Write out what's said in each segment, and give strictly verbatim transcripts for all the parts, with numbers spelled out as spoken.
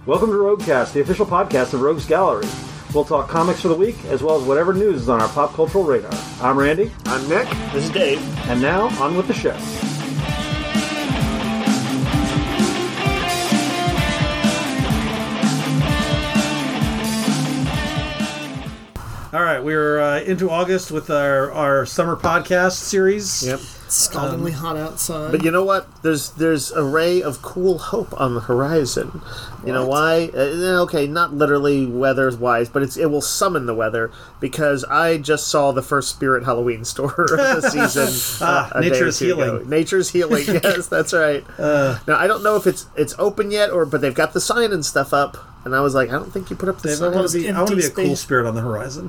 Welcome to Roguecast, the official podcast of Rogues Gallery. We'll talk comics for the week, as well as whatever news is on our pop cultural radar. I'm Randy. I'm Nick. This is Dave. And now, on with the show. All right, we're uh, into August with our, our summer podcast series. Yep. Scaldingly um, hot outside. But you know what? There's there's a ray of cool hope on the horizon. What? You know why? Uh, okay, not literally weather-wise, but it's it will summon the weather, because I just saw the first Spirit Halloween store of the season. ah, uh, Nature's Healing. Ago. Nature's Healing, yes, that's right. Uh, now, I don't know if it's it's open yet, or but they've got the sign and stuff up, and I was like, I don't think you put up the Dave, sign. I want to be, I want to be a space. cool spirit on the horizon.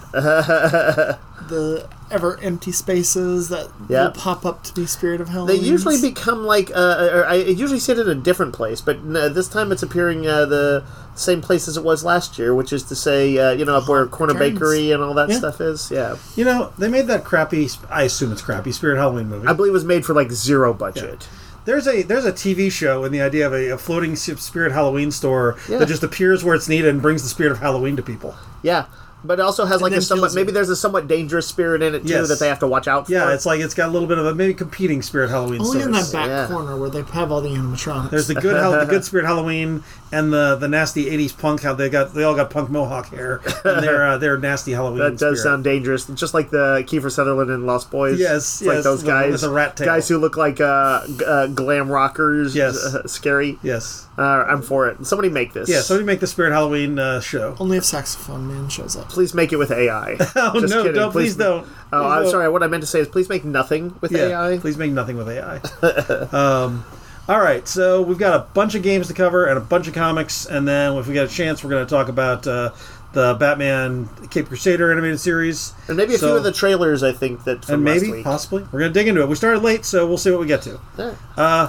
The ever empty spaces that yep. will pop up to be Spirit of Halloween. They usually become like uh, or I usually sit in a different place, but uh, this time it's appearing uh, the same place as it was last year, which is to say, uh, you know, up where Corner Returns. Bakery and all that yeah. stuff is. Yeah, you know, they made that crappy. I assume it's crappy Spirit Halloween movie. I believe it was made for like zero budget. Yeah. There's a there's a T V show in the idea of a, a floating Spirit Halloween store yeah. that just appears where it's needed and brings the spirit of Halloween to people. Yeah. But it also has and like a somewhat, maybe it. there's a somewhat dangerous spirit in it too yes. that they have to watch out for. Yeah, it's like it's got a little bit of a maybe competing Spirit Halloween. Only stores. in that back yeah. corner where they have all the animatronics. There's the good the good Spirit Halloween and the, the nasty eighties punk. How they got they all got punk mohawk hair and they're uh, they're nasty Halloween. That does spirit. sound dangerous, just like the Kiefer Sutherland and Lost Boys. Yes, it's yes, like those guys with a rat tail. guys who look like uh, uh, glam rockers. Yes, uh, scary. Yes. Uh, I'm for it. Somebody make this. Yeah, somebody make the Spirit Halloween uh, show. Only if Saxophone Man shows up. Please make it with A I. oh Just no, kidding. don't, please, please don't. Oh, please I'm don't. sorry. What I meant to say is please make nothing with yeah, A I. Please make nothing with A I. um, all right, so we've got a bunch of games to cover and a bunch of comics, and then if we get a chance, we're going to talk about uh, the Batman Cape Crusader animated series. And maybe a so, few of the trailers, I think, that from and maybe, last week. possibly. We're going to dig into it. We started late, so we'll see what we get to. Yeah. Uh,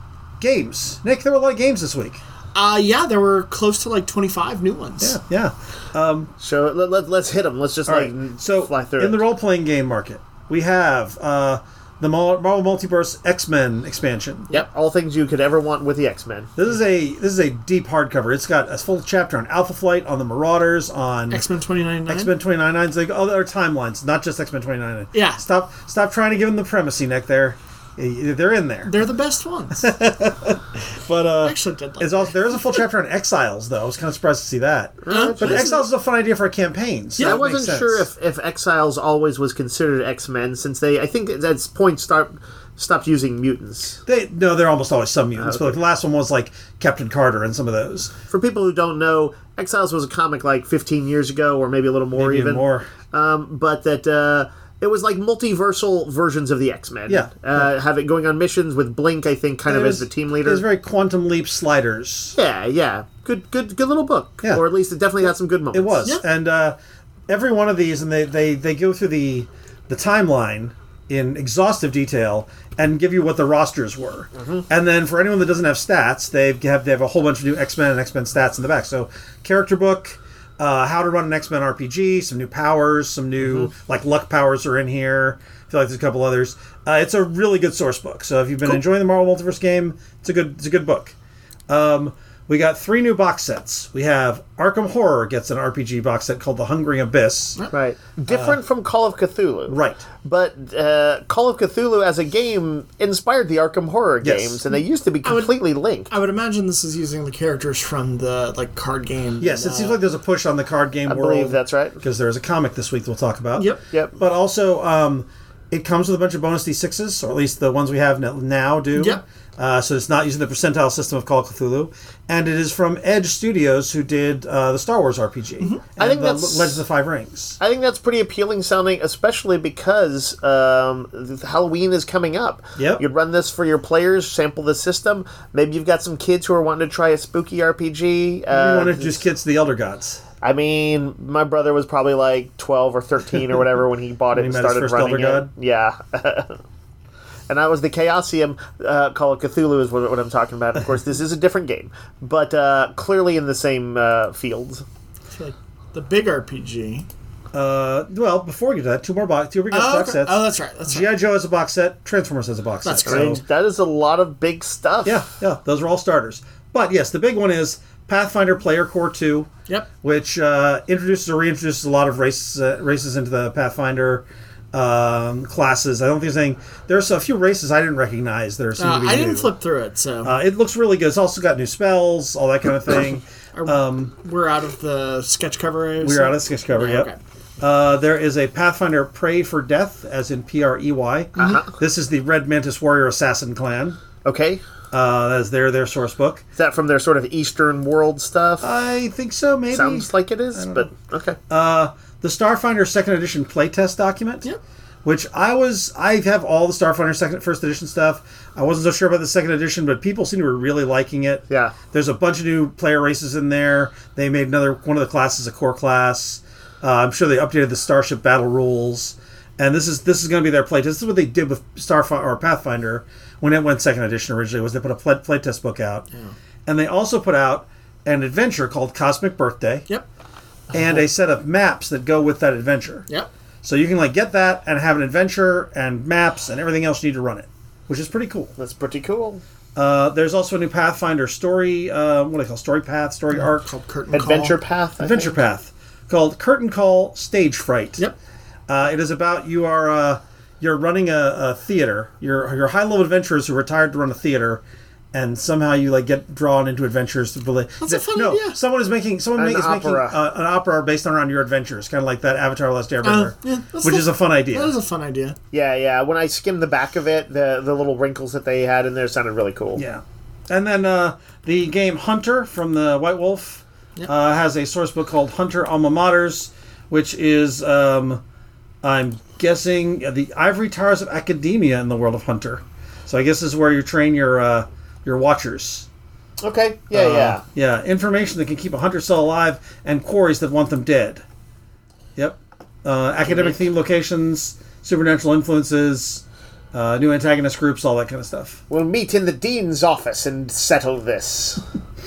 games. Nick, there were a lot of games this week. Uh, yeah, there were close to like twenty-five new ones. Yeah, yeah. Um, so let, let, let's hit them. Let's just like right. so fly through in it. the role-playing game market, we have uh, the Marvel Multiverse X-Men expansion. Yep, all things you could ever want with the X-Men. This is a this is a deep hardcover. It's got a full chapter on Alpha Flight, on the Marauders, on X-Men twenty ninety-nine. X-Men twenty ninety-nine. It's like other timelines, not just X-Men twenty ninety-nine. Yeah. Stop stop trying to give them the primacy, Nick. They're they're in there. They're the best ones. But uh, I actually did like it's also, there is a full chapter on Exiles, though. I was kind of surprised to see that. Right. But Exiles is a fun idea for a campaign. So Yeah, I that makes wasn't sense. sure if, if Exiles always was considered X-Men, since they, I think at that point, start stopped using mutants. They no, they're almost always some mutants. Okay. But like the last one was like Captain Carter and some of those. For people who don't know, Exiles was a comic like fifteen years ago, or maybe a little more Maybe even. more. Um, but that uh, it was like multiversal versions of the X-Men. Yeah. Uh, have it going on missions with Blink, I think, kind It of was- as the team It leader. was very Quantum Leap sliders. Yeah, yeah. Good, good, good little book. Yeah. Or at least it definitely had some good moments. It was, Yeah. and uh, every one of these, and they, they, they go through the the timeline in exhaustive detail and give you what the rosters were. Mm-hmm. And then for anyone that doesn't have stats, they have they have a whole bunch of new X-Men and X-Men stats in the back. So character book, uh, how to run an X-Men R P G, some new powers, some new Mm-hmm. like luck powers are in here. I feel like there's a couple others. Uh, it's a really good source book. So if you've been Cool. enjoying the Marvel Multiverse game, it's a good it's a good book. Um, we got three new box sets. We have Arkham Horror gets an R P G box set called The Hungry Abyss. Right. Different from Call of Cthulhu. Right. But uh, Call of Cthulhu as a game inspired the Arkham Horror Yes. games, and they used to be would- completely linked. I would imagine this is using the characters from the like card game. Yes, it uh, seems like there's a push on the card game I world. believe that's right. Because there's a comic this week that we'll talk about. Yep. Yep. But also, um, it comes with a bunch of bonus D sixes, or at least the ones we have n- now do. Yep. Uh, so it's not using the percentile system of Call of Cthulhu. And it is from Edge Studios, who did uh, the Star Wars R P G. Mm-hmm. And I think the that's- Legends of the Five Rings. I think that's pretty appealing sounding, especially because um, th- Halloween is coming up. Yep. You'd run this for your players, sample the system. Maybe you've got some kids who are wanting to try a spooky R P G. You Uh, want to introduce kids to the Elder Gods. I mean, my brother was probably like twelve or thirteen or whatever when he bought it When and he met his started first running Elder it. God? Yeah. And that was the Chaosium. Uh, Call of Cthulhu is what, what I'm talking about. Of course, this is a different game, but uh, clearly in the same uh, fields. I feel like the big R P G. Uh, well, before we get to that, two more box, two more Oh, box okay. sets. Oh, that's right. That's G I. right. Joe has a box set. Transformers has a box That's set. great. So, That is a lot of big stuff. yeah, yeah, those are all starters. But yes, the big one is Pathfinder Player Core two, Yep. which uh, introduces or reintroduces a lot of races uh, races into the Pathfinder um, classes. I don't think there's anything. There's a few races I didn't recognize that are seem Uh, to be I didn't new. flip through it, so Uh, it looks really good. It's also got new spells, all that kind of thing. Um, we're out of the sketch cover. we're out of sketch cover. Yep. Okay. Uh, there is a Pathfinder Pray for Death, as in P R E Y. Uh-huh. This is the Red Mantis Warrior Assassin Clan. Okay. Uh, that is their their source book. Is that from their sort of Eastern world stuff? I think so. Maybe Sounds like it is, but okay. uh, the Starfinder Second Edition playtest document. Yep. Which I was, I have all the Starfinder second, first edition stuff. I wasn't so sure about the second edition, but people seem to be really liking it. Yeah. There's a bunch of new player races in there. They made another one of the classes a core class. Uh, I'm sure they updated the Starship battle rules, and this is this is going to be their playtest. This is what they did with Starfinder or Pathfinder when it went second edition originally. Was they put a play, playtest book out, Yeah. and they also put out an adventure called Cosmic Birthday, Yep. and a set of maps that go with that adventure. Yep. So you can like get that and have an adventure and maps and everything else you need to run it, which is pretty cool. That's pretty cool. Uh, there's also a new Pathfinder story, uh, what do they call story path, story arc, Called Curtain Adventure Call. Path. I adventure think. path, called Curtain Call Stage Fright. Yep. Uh, it is about you are uh, you're running a, a theater. You're you're high level adventurers who are retired to run a theater, and somehow you like get drawn into adventures to believe. That's a fun no, idea. someone is making someone An is making opera. uh, an opera based on your adventures, kind of like that Avatar: Last Airbender, Uh, yeah, that's which not- is a fun idea. That is a fun idea. Yeah, yeah. When I skimmed the back of it, the the little wrinkles that they had in there sounded really cool. Yeah. And then uh, the game Hunter from the White Wolf Yep. uh, has a source book called Hunter Alma Maters, which is, um, I'm guessing, uh, the ivory towers of academia in the world of Hunter. So I guess this is where you train your uh, your watchers. Okay. Yeah, Uh, yeah. Yeah, information that can keep a hunter cell alive and quarries that want them dead. Yep. Uh, academic theme locations, supernatural influences, uh, new antagonist groups, all that kind of stuff. We'll meet in the dean's office and settle this.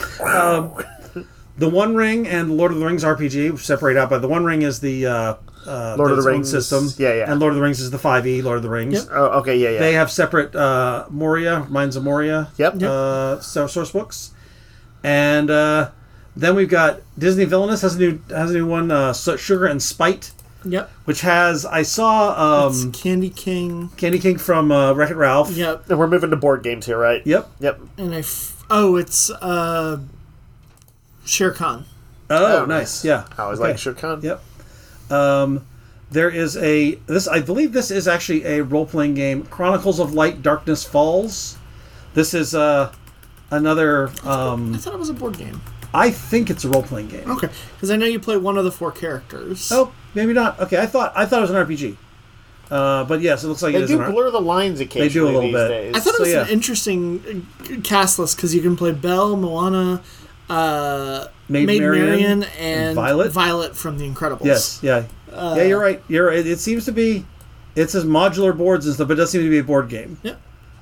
The One Ring and Lord of the Rings R P G separate out by the One Ring is the uh, uh, Lord of its the own Rings system, yeah, yeah. and Lord of the Rings is the five E Lord of the Rings. Yep. Oh, okay. Yeah, yeah. They have separate uh, Moria, Mines of Moria, Yep. uh, so- source books, and uh, then we've got Disney Villainous has a new has a new one, uh, so- Sugar and Spite, Yep. which has I saw It's um, Candy King. Candy King from uh, Wreck-It Ralph. Yep. And we're moving to board games here, right? Yep. Yep. And I. F- oh, it's uh, Shere Khan. Oh, Oh, nice. Yeah. I always Okay. like Shere Khan. Yep. Um, there is a this. I believe this is actually a role playing game. Chronicles of Light, Darkness Falls. This is uh, another. Um, I thought it was a board game. I think it's a role playing game. Okay, because I know you play one of the four characters. Oh, maybe not. Okay, I thought I thought it was an R P G. Uh, but yes, it looks like it They is do an R- blur the lines occasionally a little these bit. days. I thought it so was yeah. an interesting uh, cast list because you can play Belle, Moana, uh, Maid Maid Marian, Marian, and and Violet? Violet from The Incredibles. Yes. Yeah. yeah, you're right. You're right. It, it seems to be. It says modular boards and stuff, but it does seem to be a board game. Yeah.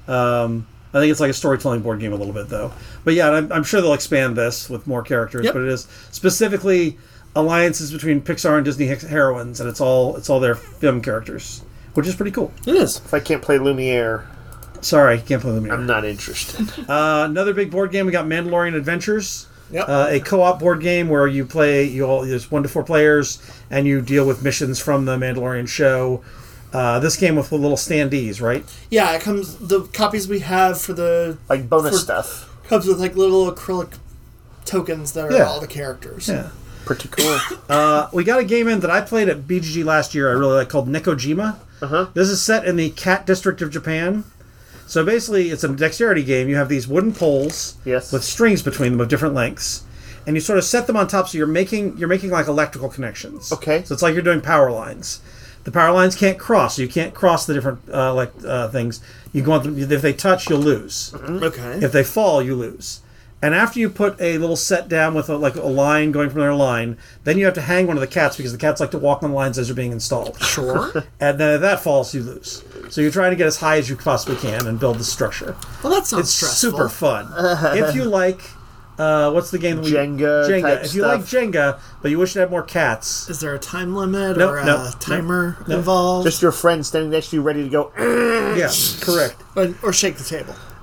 Um, I think it's like a storytelling board game a little bit, though. But yeah, I'm, I'm sure they'll expand this with more characters. Yep. But it is specifically alliances between Pixar and Disney hex- heroines, and it's all it's all their film characters, which is pretty cool. It is. If I can't play Lumiere, Sorry, can't play them here. I'm not interested. Uh, another big board game. We got Mandalorian Adventures. Yep. Uh, a co-op board game where you play. You all there's one to four players, and you deal with missions from the Mandalorian show. Uh, this game with the little standees, right? Yeah, it comes. The copies we have for the Like bonus For- stuff. comes with like little acrylic tokens that are Yeah. all the characters. Yeah. Pretty cool. Uh, we got a game in that I played at B G G last year. I really like called Nekojima. Uh-huh. This is set in the Cat District of Japan. So basically, it's a dexterity game. You have these wooden poles Yes. with strings between them of different lengths, and you sort of set them on top. So you're making you're making like electrical connections. Okay. So it's like you're doing power lines. The power lines can't cross. So you can't cross the different uh, like uh, things. You go on them, if they touch, you'll lose. Okay. If they fall, you lose. And after you put a little set down with a, like a line going from their line, then you have to hang one of the cats because the cats like to walk on the lines as they're being installed. Sure. And then if that falls, you lose. So you're trying to get as high as you possibly can and build the structure. Well, that sounds It's stressful. super fun. If you like, uh, what's the game? That we, Jenga Jenga. type If you stuff. like Jenga, but you wish it had more cats. Is there a time limit Nope, or a nope, timer nope. involved? Just your friend standing next to you ready to go. Yeah, correct. But, or shake the table.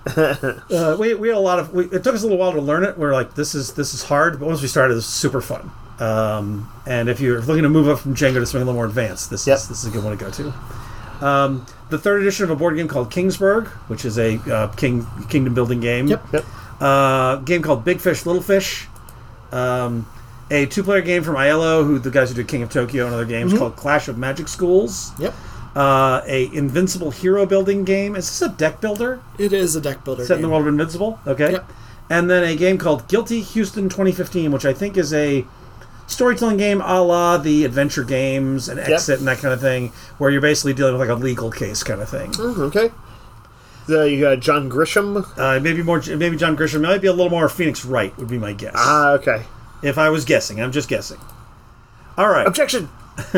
uh, we we had a lot of. We, it took us a little while to learn it. We're like, this is this is hard, but once we started, it was super fun. Um, and if you're looking to move up from Jenga to something a little more advanced, this Yep. is this is a good one to go to. Um, the third edition of a board game called Kingsburg, which is a uh, king kingdom building game. Yep. Yep. Uh, game called Big Fish, Little Fish. Um, a two-player game from Aiello, who the guys who did King of Tokyo and other games, Mm-hmm. called Clash of Magic Schools. Yep. Uh, a Invincible hero building game. Is this a deck builder It is a deck builder. set in the game. world of Invincible? Okay. Yep. And then a game called Guilty Houston twenty fifteen, which I think is a storytelling game a la the adventure games and Exit and that kind of thing, where you're basically dealing with like a legal case kind of thing. Mm, okay. The, you got John Grisham. Uh, maybe more, maybe John Grisham. Might be a little more Phoenix Wright would be my guess. Ah, okay. If I was guessing, I'm just guessing. All right, Objection.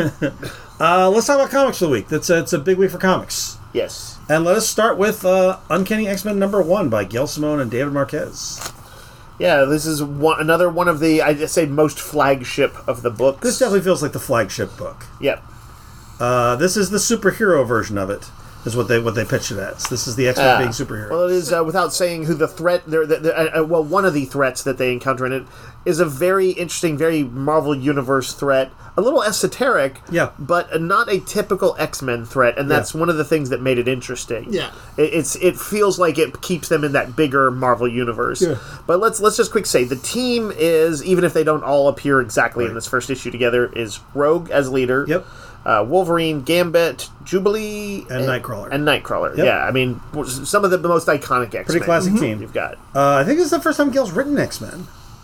uh, let's talk about comics for the week. That's a, it's a big week for comics, Yes. and let us start with uh, Uncanny X-Men number one by Gail Simone and David Marquez. Yeah, this is one, another one of the, I'd say, most flagship of the books. This definitely feels like the flagship book. Yep. Uh, this is the superhero version of it. Is what they what they pitched it as. This is the X-Men Ah. being superheroes. Well, it is, uh, without saying who the threat, the, the, the, uh, well, one of the threats that they encounter in it is a very interesting, very Marvel Universe threat. A little esoteric, Yeah. but not a typical X-Men threat, and that's Yeah. one of the things that made it interesting. Yeah. It, it's it feels like it keeps them in that bigger Marvel Universe. Yeah. But let's let's just quick say the team is, even if they don't all appear exactly in Right. this first issue together, is Rogue as leader. Yep. Uh, Wolverine, Gambit, Jubilee, And Nightcrawler. And Nightcrawler. Yep. Yeah, I mean, some of the most iconic X-Men. Pretty classic team. You've got. Uh, I think this is the first time Gail's written X-Men.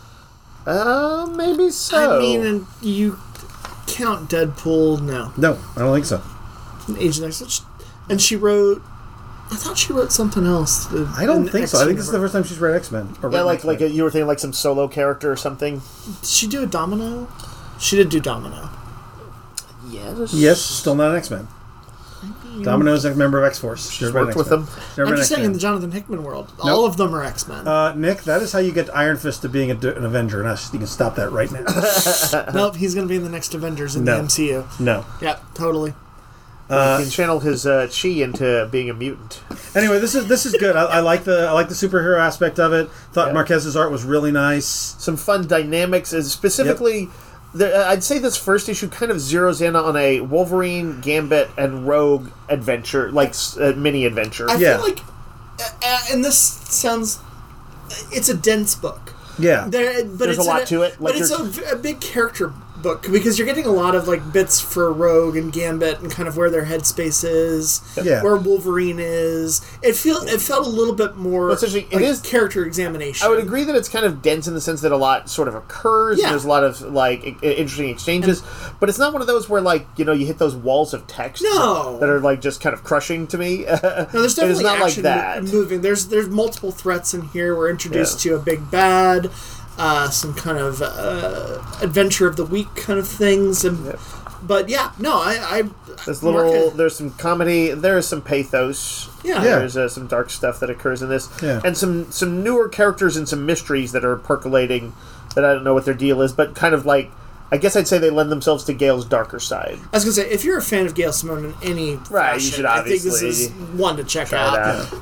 Uh, maybe so. I mean, and you count Deadpool? No. No, I don't think so. Agent X. And she wrote. I thought she wrote something else. the- I don't in think so. I think this is the X-Men. first time she's read X-Men. Or yeah, written like X-Men. like a, you were thinking like some solo character or something. Did she do a Domino? She did do Domino. Yes. Yes, still not an X-Men. Domino's a member of X-Force. She's worked with them. Never I'm been just saying, in X-Men. the Jonathan Hickman world, Nope. all of them are X-Men. Uh, Nick, that is how you get Iron Fist to being a, an Avenger, and I, you can stop that right now. nope, he's going to be in the next Avengers in No. the M C U. No. Yep, totally. he can channel his uh, chi into being a mutant. Anyway, this is this is good. I, I like the I like the superhero aspect of it. Thought Yeah. Marquez's art was really nice. Some fun dynamics, is specifically. The, I'd say this first issue kind of zeroes in on a Wolverine, Gambit, and Rogue adventure, like uh, mini adventure. I Yeah. feel like, uh, uh, and this sounds, it's a dense book. Yeah. There, but There's it's a lot a, to it, like but it's a, there's- a big character book because you're getting a lot of like bits for Rogue and Gambit and kind of where their headspace is, Yeah. where Wolverine is. It feel it felt a little bit more Well, essentially, it like is- character examination. I would agree that it's kind of dense in the sense that a lot sort of occurs, Yeah. and there's a lot of like i- interesting exchanges, but it's not one of those where like you know you hit those walls of text No. that are like just kind of crushing to me. No, there's definitely it's not action like that. mo- moving. There's there's multiple threats in here. We're introduced to a big bad, uh, some kind of uh, adventure of the week kind of things, and Yep. but yeah, no, I, I There's little, Marquez- there's some comedy, there is some pathos. Yeah. Yeah. There's uh, some dark stuff that occurs in this, Yeah. and some some newer characters and some mysteries that are percolating that I don't know what their deal is, but kind of like. I guess I'd say they lend themselves to Gale's darker side. I was gonna say, if you're a fan of Gail Simone in any Right, you fashion, should I think this obviously is one to check Try out. it out.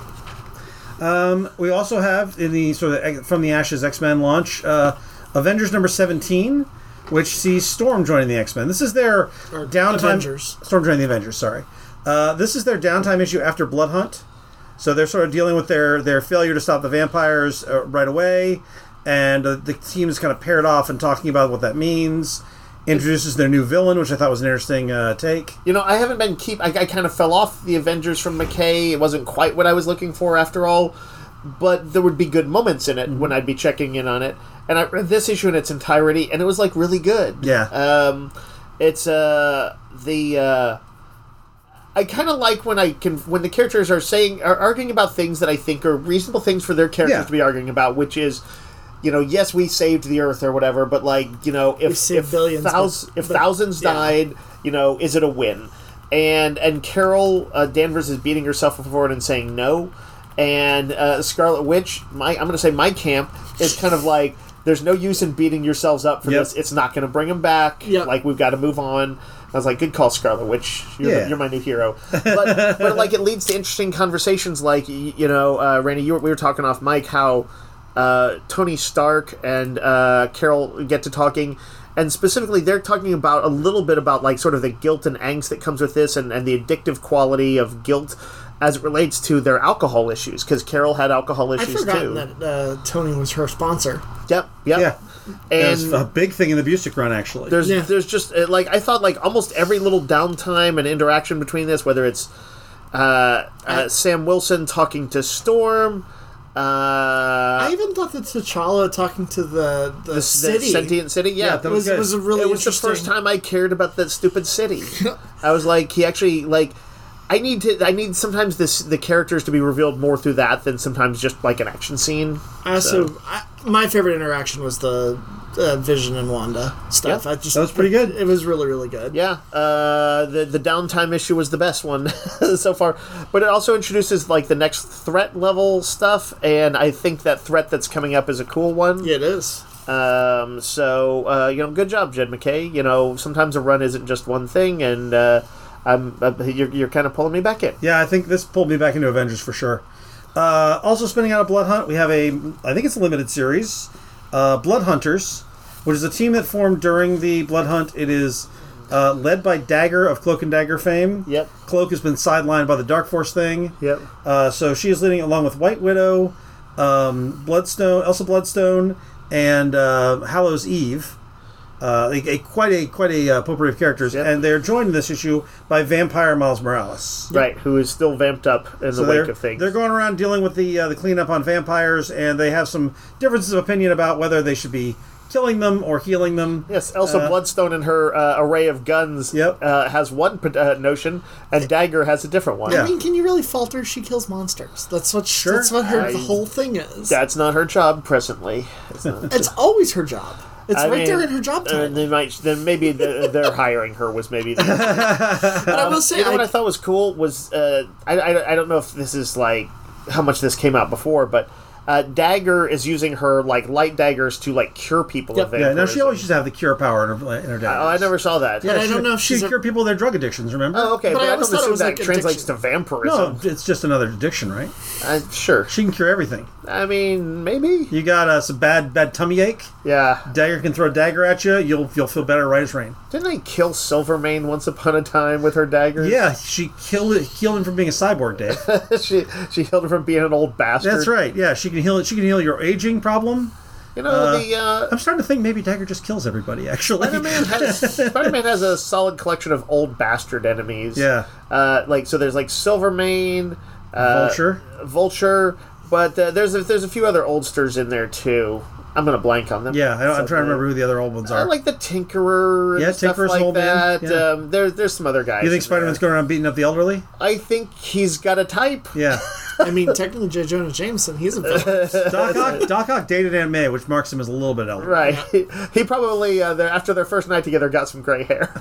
We also have in the sort of from the Ashes X-Men launch, uh, Avengers number seventeen, which sees Storm joining the X-Men. This is their Or downtime. Avengers. Storm joining the Avengers. Sorry, uh, this is their downtime issue after Blood Hunt. So they're sort of dealing with their their failure to stop the vampires uh, right away, and uh, the team is kind of paired off and talking about what that means. Introduces their new villain, which I thought was an interesting uh, take. You know, I haven't been keep. I, I kind of fell off the Avengers from McKay. It wasn't quite what I was looking for after all, but there would be good moments in it Mm-hmm. when I'd be checking in on it. And I read this issue in its entirety, and it was like really good. Yeah. Um, it's uh the. Uh, I kind of like when I can when the characters are saying are arguing about things that I think are reasonable things for their characters Yeah. to be arguing about, which is, you know, yes, we saved the Earth or whatever, but like, you know, if saved if, billions, thous- but- if but- thousands yeah. died, you know, is it a win? And and Carol uh, Danvers is beating herself up forward and saying no, and uh, Scarlet Witch, my I'm going to say my camp is kind of like, there's no use in beating yourselves up for Yep. this. It's not going to bring him back. Yep. Like, we've got to move on. I was like, good call, Scarlet Witch. You're, Yeah. you're my new hero. But, but like, it leads to interesting conversations. Like, y- you know, uh, Randy, you were, we were talking off mic how uh, Tony Stark and uh, Carol get to talking. And specifically, they're talking about a little bit about, like, sort of the guilt and angst that comes with this and, and the addictive quality of guilt as it relates to their alcohol issues. Because Carol had alcohol I'd issues, forgotten too. that uh, Tony was her sponsor. Yep, yep. Yeah. That's And a big thing in the Busick run, actually. there's Yeah. there's just uh, like I thought like almost every little downtime and interaction between this, whether it's uh, uh, Sam Wilson talking to Storm, uh, I even thought that T'Challa talking to the the, the, the city sentient city, yeah, Yeah, that was good. was a really it was the interesting. first time I cared about that stupid city. I was like, he actually like. I need to. I need sometimes this the characters to be revealed more through that than sometimes just like an action scene. I also, So- I, my favorite interaction was the uh, Vision and Wanda stuff. Yeah, I just that was pretty good. It, was really really good. Yeah, uh, the the downtime issue was the best one so far, but it also introduces like the next threat level stuff, and I think that threat that's coming up is a cool one. Yeah, it is. Um, so uh, you know, good job, Jed McKay. You know, sometimes a run isn't just one thing, and uh, I'm uh, you're you're kind of pulling me back in. Yeah, I think this pulled me back into Avengers for sure. Uh, also spinning out a Blood Hunt, we have a, I think it's a limited series, uh, Blood Hunters, which is a team that formed during the Blood Hunt. It is uh, led by Dagger of Cloak and Dagger fame. Yep. Cloak has been sidelined by the Dark Force thing. Yep. Uh, so she is leading along with White Widow, um, Bloodstone, Elsa Bloodstone, and uh, Hallows Eve. Uh, a, a, quite a quite a uh, potpourri of characters, Yep. and they're joined in this issue by Vampire Miles Morales. Right, who is still vamped up in So the they're, wake of things. they're going around dealing with the uh, the cleanup on vampires, and they have some differences of opinion about whether they should be killing them or healing them. Yes, Elsa Uh, Bloodstone and her uh, array of guns Yep. uh, has one uh, notion, and Dagger has a different one. Yeah. I mean, can you really fault her? She kills monsters. That's what. Sure. That's what her I- the whole thing is. That's not her job presently. It's not. It's always her job. It's I right mean, there in her job Uh, title. they might. Then maybe the, their hiring her was maybe. The, but I will say, you know I, what I thought was cool was uh, I, I I don't know if this is like how much this came out before, but uh, Dagger is using her like light daggers to like cure people Yep. of Yeah, no, vampirism. she always used to have the cure power in her, in her daggers. Oh, I never saw that. But I don't know if she she's a- cure people with their drug addictions. Remember? Oh, okay, But but, I I, always don't thought it assume was that like translates to addiction. vampirism. No, it's just another addiction, right? Uh, sure. She can cure everything. I mean, maybe. You got uh, some bad bad tummy ache. Yeah. Dagger can throw a dagger at you. You'll you'll feel better right as rain. Didn't they kill Silvermane once upon a time with her daggers? Yeah, she killed it, killed him from being a cyborg, Dave. she she killed him from being an old bastard. That's right. Yeah, she can heal. She can heal your aging problem. You know Uh, the uh, I'm starting to think maybe Dagger just kills everybody. Actually, Spider-Man has Spider-Man has a solid collection of old bastard enemies. Yeah. Uh, like so, there's like Silvermane, uh, Vulture. Vulture, but uh, there's a, there's a few other oldsters in there too. I'm gonna blank on them. Yeah, I don't, I'm So, trying to remember who the other old ones I are. like the Tinkerer. And Yeah, stuff Tinkerer's like an old man, that. yeah. Um, there, there's some other guys. you think in Spider-Man's there. going around beating up the elderly? I think he's got a type. Yeah. I mean, technically, J. Jonah Jameson, he's a villain. Doc Ock, Doc Ock dated Aunt May, which marks him as a little bit elderly. Right. He, he probably, uh, their- after their first night together, got some gray hair.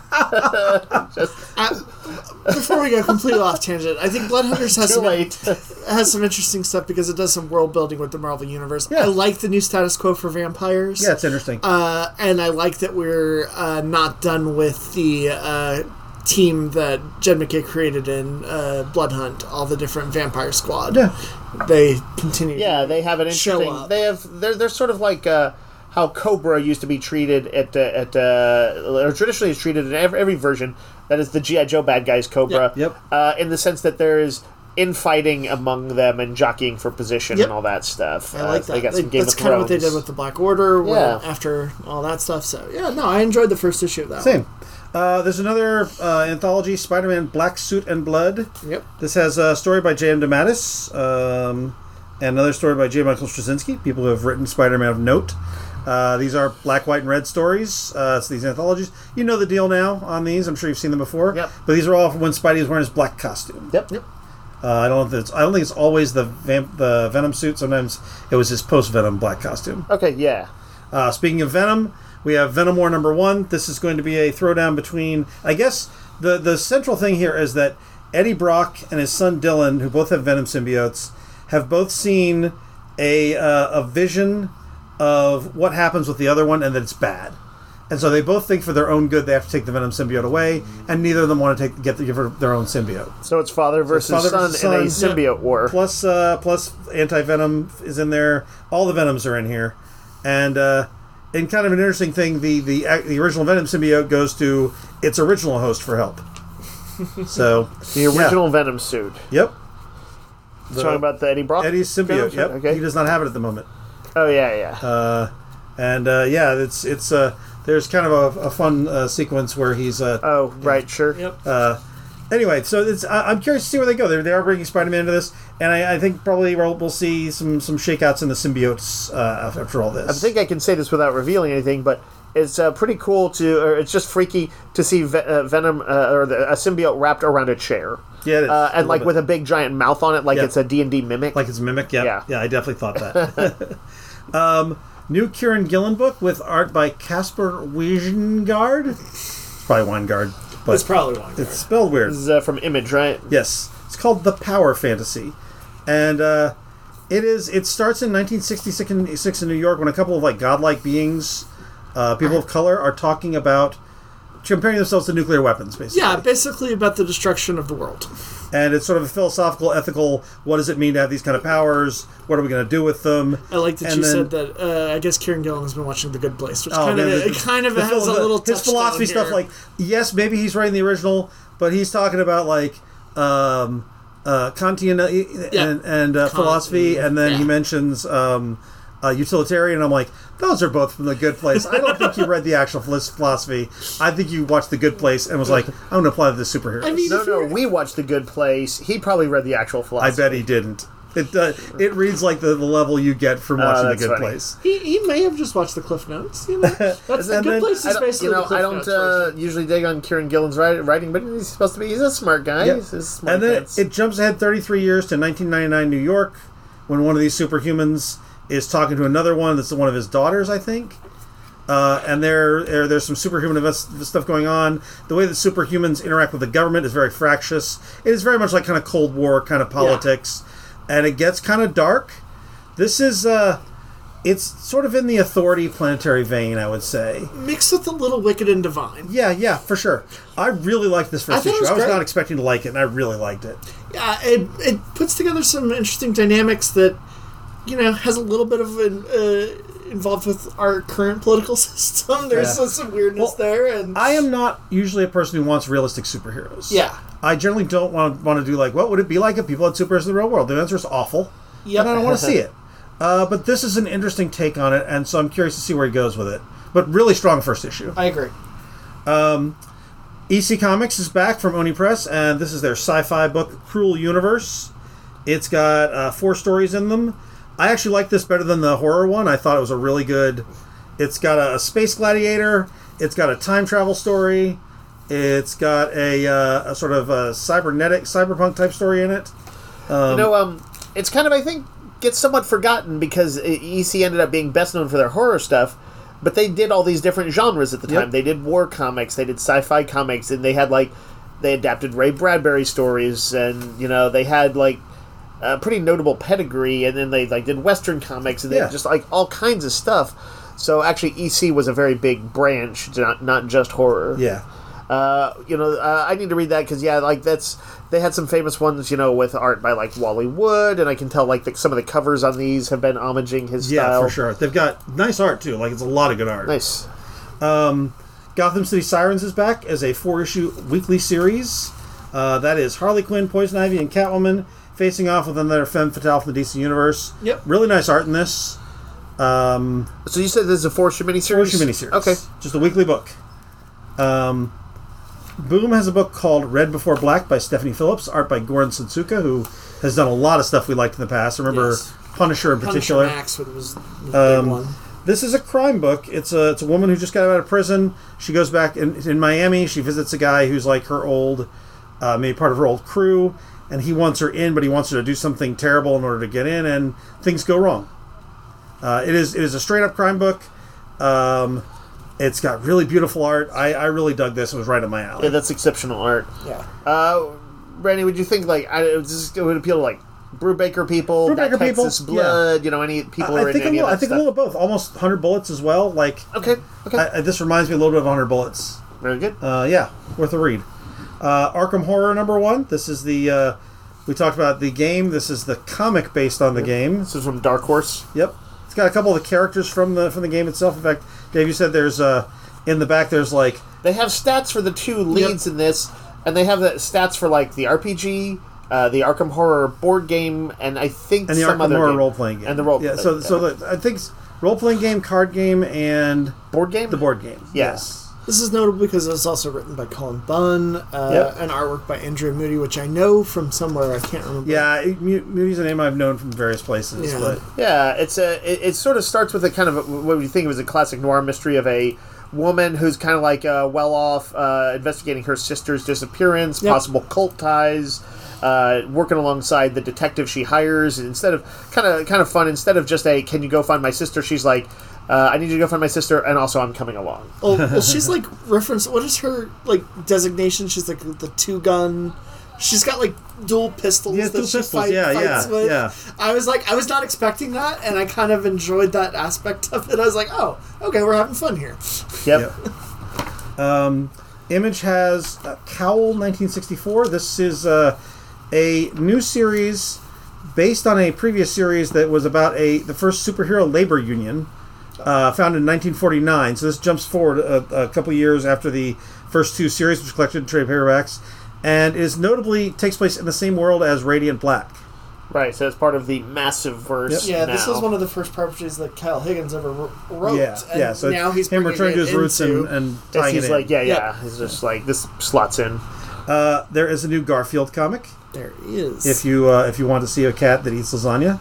Just I, before we go completely off tangent, I think Blood Hunters has too some, late. has some interesting stuff because it does some world building with the Marvel Universe. Yeah. I like the new status quo for vampires. Yeah, it's interesting. Uh, and I like that we're uh, not done with the uh, team that Jed McKay created in uh, Blood Hunt, all the different vampire squad. Yeah. They continue. Yeah, they have an Show interesting. up. They have. They're they're sort of like uh, how Cobra used to be treated at uh, at uh, or traditionally is treated in every, every version. That is the G I. Joe bad guys Cobra. Yep. Yep. Uh, in the sense that there is infighting among them and jockeying for position Yep. and all that stuff. I like Uh, that. They got They- some Game that's of kind of what they Thrones. did with the Black Order when, Yeah. after all that stuff. So, yeah, no, I enjoyed the first issue of that Same. Uh, there's another uh, anthology, Spider-Man Black Suit and Blood. one. Yep. This has a story by J M. DeMatteis um, and another story by J. Michael Straczynski, people who have written Spider-Man of note. Uh, these are black, white, and red stories. Uh, it's these anthologies. You know the deal now on these. I'm sure you've seen them before. Yep. But these are all from when Spidey was wearing his black costume. Yep. Yep. Uh, I don't know if it's. I don't think it's always the vamp, the Venom suit. Sometimes it was his post-Venom black costume. Okay. Yeah. Uh, speaking of Venom, we have Venom War number one. This is going to be a throwdown between. I guess the the central thing here is that Eddie Brock and his son Dylan, who both have Venom symbiotes, have both seen a uh, a vision of what happens with the other one and that it's bad. And so they both think for their own good they have to take the Venom symbiote away, and neither of them want to take get the, give her their own symbiote. So it's father versus, So father son, versus in a son. symbiote war. Plus, uh, plus anti-venom is in there. All the Venoms are in here, and uh, and kind of an interesting thing, the the the original Venom symbiote goes to its original host for help. So The original Venom suit. yep, The, talking about the Eddie Brock? Eddie's symbiote. Yep, Okay. he does not have it at the moment. Oh, yeah, yeah. Uh, and uh, yeah, it's it's uh, there's kind of a, a fun uh, sequence where he's uh, oh, right, sure. Yep. Uh, anyway, so it's I, I'm curious to see where they go. They're, they are bringing Spider-Man into this, and I, I think probably we'll, we'll see some some shakeouts in the symbiotes uh, after all this. I think I can say this without revealing anything, but it's uh, pretty cool to, or it's just freaky to see Ve- uh, Venom uh, or the, a symbiote wrapped around a chair. Yeah, it is. Uh, and A like little with bit. a big giant mouth on it, like Yeah. it's a D and D mimic. Like it's Mimic, yeah. Yeah. Yeah, I definitely thought that. um, new Kieran Gillen book with art by Casper Wijngaard. It's probably Weingard, but It's probably one. it's spelled weird. This is uh, from Image, right? Yes, it's called The Power Fantasy, and uh, it is. It starts in nineteen sixty-six in, six in New York when a couple of like godlike beings, uh, people of color, are talking about comparing themselves to nuclear weapons, basically. Yeah, basically about the destruction of the world. And it's sort of a philosophical, ethical. What does it mean to have these kind of powers? What are we going to do with them? I like that And you then- said that. Uh, I guess Kieran Gillen has been watching The Good Place, which Oh, kind man, of the- it kind of the has phil- a little his touchstone philosophy here. stuff. Like, yes, maybe he's writing the original, but he's talking about like um, uh, Kantian uh, Yeah. and, and uh, Kant philosophy, and- and then he yeah. mentions um, uh, utilitarian. And I'm like, those are both from The Good Place. I don't think you read the actual phil- philosophy. I think you watched The Good Place and was like, I'm going to apply to the superheroes. I mean, No, if no, you're- we watched The Good Place. He probably read the actual I philosophy. bet he didn't. It uh, it reads like the, the level you get from watching The that's Good funny. Place. He, he may have just watched the Cliff Notes. You know, that's the And Good then- Place I is don't, basically you know, the Cliff I don't Notes uh, version. usually dig on Kieran Gillen's write- writing, but he's supposed to be, he's a smart guy. Yeah. He's, he's a smart And then kid. it, it jumps ahead thirty-three years to nineteen ninety-nine New York, when one of these superhumans is talking to another one that's one of his daughters, I think. Uh, and there, there, there's some superhuman events, stuff going on. The way that superhumans interact with the government is very fractious. It is very much like kind of Cold War kind of politics. And it gets kind of dark. This is, uh, it's sort of in the Authority planetary vein, I would say. Mixed with a little Wicked and Divine. Yeah, yeah, for sure. I really liked this I first thought it issue. was I was great. not expecting to like it, and I really liked it. Yeah, it, it puts together some interesting dynamics that, you know, has a little bit of an, uh, involved with our current political system. There's Yeah. some weirdness Well, there. And I am not usually a person who wants realistic superheroes. Yeah. I generally don't want want to do like, what would it be like if people had superheroes in the real world? The answer is awful. Yep. And I don't want to see it. Uh, but this is an interesting take on it, and so I'm curious to see where he goes with it. But really strong first issue. I agree. E C Comics is back from Oni Press, and this is their sci-fi book, Cruel Universe. It's got uh, four stories in them. I actually like this better than the horror one. I thought it was a really good... It's got a, a space gladiator. It's got a time travel story. It's got a, uh, a sort of a cybernetic, cyberpunk type story in it. you know, um, it's kind of, I think, gets somewhat forgotten because E C ended up being best known for their horror stuff, but they did all these different genres at the time. Yep. They did war comics, they did sci-fi comics, and they had, like, they adapted Ray Bradbury stories, and, you know, they had, like, a pretty notable pedigree, and then they, like, did Western comics, and they Yeah. just, like, all kinds of stuff. So, actually, E C was a very big branch, not, not just horror. Yeah. Uh, you know, uh, I need to read that because yeah, like that's they had some famous ones, you know, with art by like Wally Wood, and I can tell like the, some of the covers on these have been homaging his Yeah, style. for sure. They've got nice art, too. Like, it's a lot of good art. Nice. Gotham City Sirens is back as a four-issue weekly series. Uh, that is Harley Quinn, Poison Ivy, and Catwoman facing off with another femme fatale from the D C Universe. Yep. Really nice art in this. Um, So you said this is a four-issue miniseries? four-issue miniseries. Okay. Just a weekly book. Um, Boom has a book called Red Before Black by Stephanie Phillips, art by Goran Sudsuka, who has done a lot of stuff we liked in the past. I remember Yes. Punisher in Punisher particular. Max was, was the Um, big one. This is a crime book. It's a it's a woman who just got out of prison. She goes back in, in Miami. She visits a guy who's like her old, uh, maybe part of her old crew, and he wants her in, but he wants her to do something terrible in order to get in, and things go wrong. Uh, it is it is a straight up crime book. Um, it's got really beautiful art. I, I really dug this. It was right up my alley. Yeah, that's exceptional art. Yeah. Uh, Randy, would you think like I, it, would just, it would appeal to like Brubaker people, Brubaker that Texas people, blood, yeah. you know, any people I, who are I think in a any little, of I that think a stuff. little of both. Almost one hundred Bullets as well. Like, Okay, okay. I, I, this reminds me a little bit of one hundred Bullets. Very good. Uh, yeah, worth a read. Uh, Arkham Horror number one. This is the uh, we talked about the game. This is the comic based on the game. This is from Dark Horse. Yep, it's got a couple of the characters from the from the game itself. In fact, Dave, you said there's uh, in the back there's like They have stats for the two leads in this, and they have the stats for like the R P G, uh, the Arkham Horror board game, and I think and the some Arkham other Horror game. role playing game. And the role yeah. play- So yeah. so the, I think role playing game, card game, and board game. the board game. Yes. This is notable because it's also written by Colin Bunn, uh, Yep. and artwork by Andrea Moody, which I know from somewhere. I can't remember. Yeah, it- Mu- Moody's a name I've known from various places, Yeah. but Yeah, it's a. It, it sort of starts with a kind of a, what we think of as a classic noir mystery of a woman who's kind of like uh, well off, uh, investigating her sister's disappearance, Yep. possible cult ties, uh, working alongside the detective she hires. And instead of kind of kind of fun, instead of just a "Can you go find my sister?" she's like, uh, "I need you to go find my sister, and also I'm coming along." Oh, well, she's like reference. What is her like designation? She's like the two gun. She's got like dual pistols Yeah, that dual she pistols, fight, yeah, fights yeah, with. yeah. I was like, I was not expecting that, and I kind of enjoyed that aspect of it. I was like, oh, okay, we're having fun here. Yep. Yep. Um, Image has uh, Cowl nineteen sixty-four. This is uh, a new series based on a previous series that was about a the first superhero labor union, uh, founded in nineteen forty-nine. So this jumps forward a, a couple years after the first two series, which collected in trade paperbacks, and is notably takes place in the same world as Radiant Black. Right. So it's part of the massive verse. Yeah, this now. was one of the first properties that Kyle Higgins ever wr- wrote. Yeah, and yeah. So now it's he's him bringing returning to it his roots into- and, and Yes, tying he's it in. like, yeah, Yep. yeah. He's just like this slots in. Uh, there is a new Garfield comic. There is. If you uh, if you want to see a cat that eats lasagna.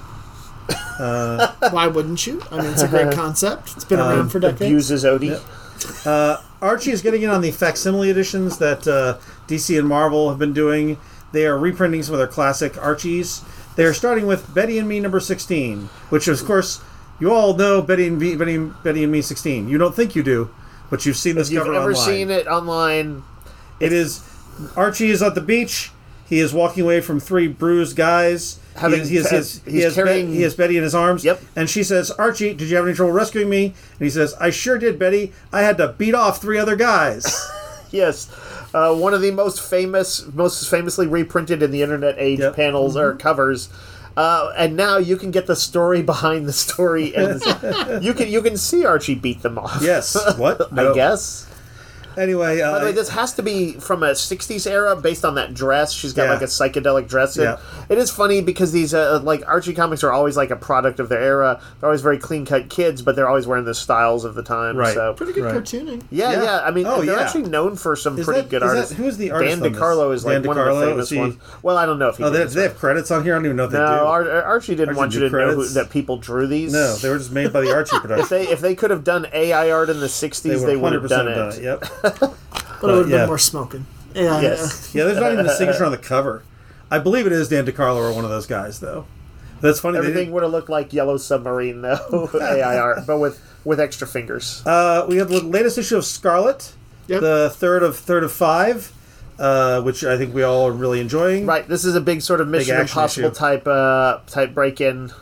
Why wouldn't you? I mean, it's a great concept. It's been around for decades. Abuses Odie. Uh, Archie is getting in on the facsimile editions that uh, D C and Marvel have been doing. They are reprinting some of their classic Archies. They are starting with Betty and Me number sixteen, which of course you all know Betty and Me, Betty, Betty and Me sixteen. You don't think you do, but you've seen this If you've cover ever online. seen it online, It is Archie is at the beach. He is walking away from three bruised guys. Having- he, has, he, has, he, he's has Bet- carrying- he has Betty in his arms. Yep. And she says, "Archie, did you have any trouble rescuing me?" And he says, "I sure did, Betty. I had to beat off three other guys." yes, uh, one of the most famous, most famously reprinted in the internet age Yep. panels or covers. Uh, and now you can get the story behind the story, and you can you can see Archie beat them off. Yes. What? I No. guess. Anyway, uh, By the way, this has to be from a sixties era based on that dress. She's got Yeah. like a psychedelic dress in. Yeah. It is funny because these uh, like Archie comics are always like a product of their era. They're always very clean cut kids, but they're always wearing the styles of the time. Right. So Pretty good Right. cartooning. yeah, Yeah. yeah. I mean, Oh, they're yeah. actually known for some Is pretty that- good is that- artists. who is the artist Dan on this? DeCarlo is like Dan one of the DeCarlo? famous Is he- ones. Well, I don't know if he oh, they, did. they have credits on here. I don't even know if they no, do. Ar- Archie didn't Archie want you do to know who, credits? that people drew these. No, they were just made by the Archie production. If they if they could have done A I art in the they sixties, would they have would one hundred have percent done done it. it. Yep. But it would have yeah. been more smoking. Yeah. Yes. Yeah, there's not even a signature on the cover. I believe it is Dan DeCarlo or one of those guys, though. That's funny. they Everything didn't- would have looked like Yellow Submarine, though. A I art, but with with extra fingers. Uh, we have the latest issue of Scarlet, Yep. the third of third of five, uh, which I think we all are really enjoying. Right. This is a big sort of Mission action Impossible issue. type uh, type break in.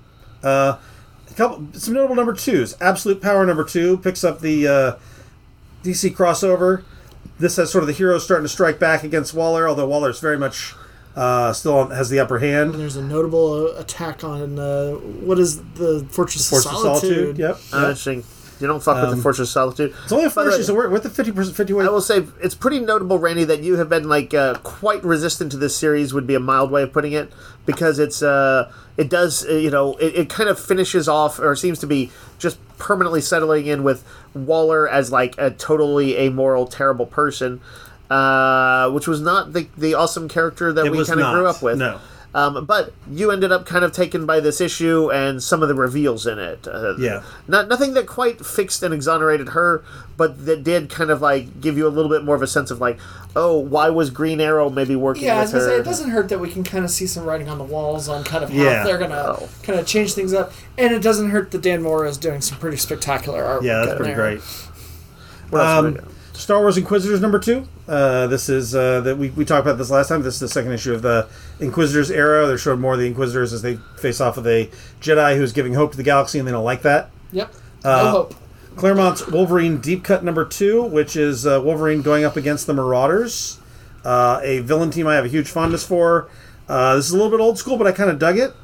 Uh, a couple, some notable number twos. Absolute Power number two picks up the uh, D C crossover. This has sort of the heroes starting to strike back against Waller, although Waller's very much uh, still on, has the upper hand. There's a notable uh, attack on uh, what is the Fortress, Force of of Solitude? Solitude. Yep. Uh, yep. Interesting. You don't fuck with Um, the Fortress of Solitude. It's only a By the first way, issue, so we're with the fifty percent, fifty way. I will say it's pretty notable, Randy, that you have been like uh, quite resistant to this series. Would be a mild way of putting it, because it's uh, it does uh, you know it, it kind of finishes off, or seems to be just permanently settling in with Waller as like a totally amoral, terrible person, uh, which was not the the awesome character that It we was kind of grew not, up with. no. Um, but you ended up kind of taken by this issue and some of the reveals in it. Uh, Yeah. Not nothing that quite fixed and exonerated her, but that did kind of like give you a little bit more of a sense of like, oh, why was Green Arrow maybe working Yeah, I was with gonna her? say it doesn't hurt that we can kind of see some writing on the walls on kind of how Yeah. they're gonna Oh. kind of change things up, and it doesn't hurt that Dan Moore is doing some pretty spectacular artwork. Yeah, that's in pretty there. great. What else have Um, we got? Star Wars Inquisitors number two. Uh, this is uh, that we, we talked about this last time. This is the second issue of the Inquisitors era. They're showing more of the Inquisitors as they face off with a Jedi who's giving hope to the galaxy, and they don't like that. Yep. Uh, no hope. Claremont's Wolverine Deep Cut number two, which is uh, Wolverine going up against the Marauders, uh, a villain team I have a huge fondness for. Uh, this is a little bit old school, but I kind of dug it.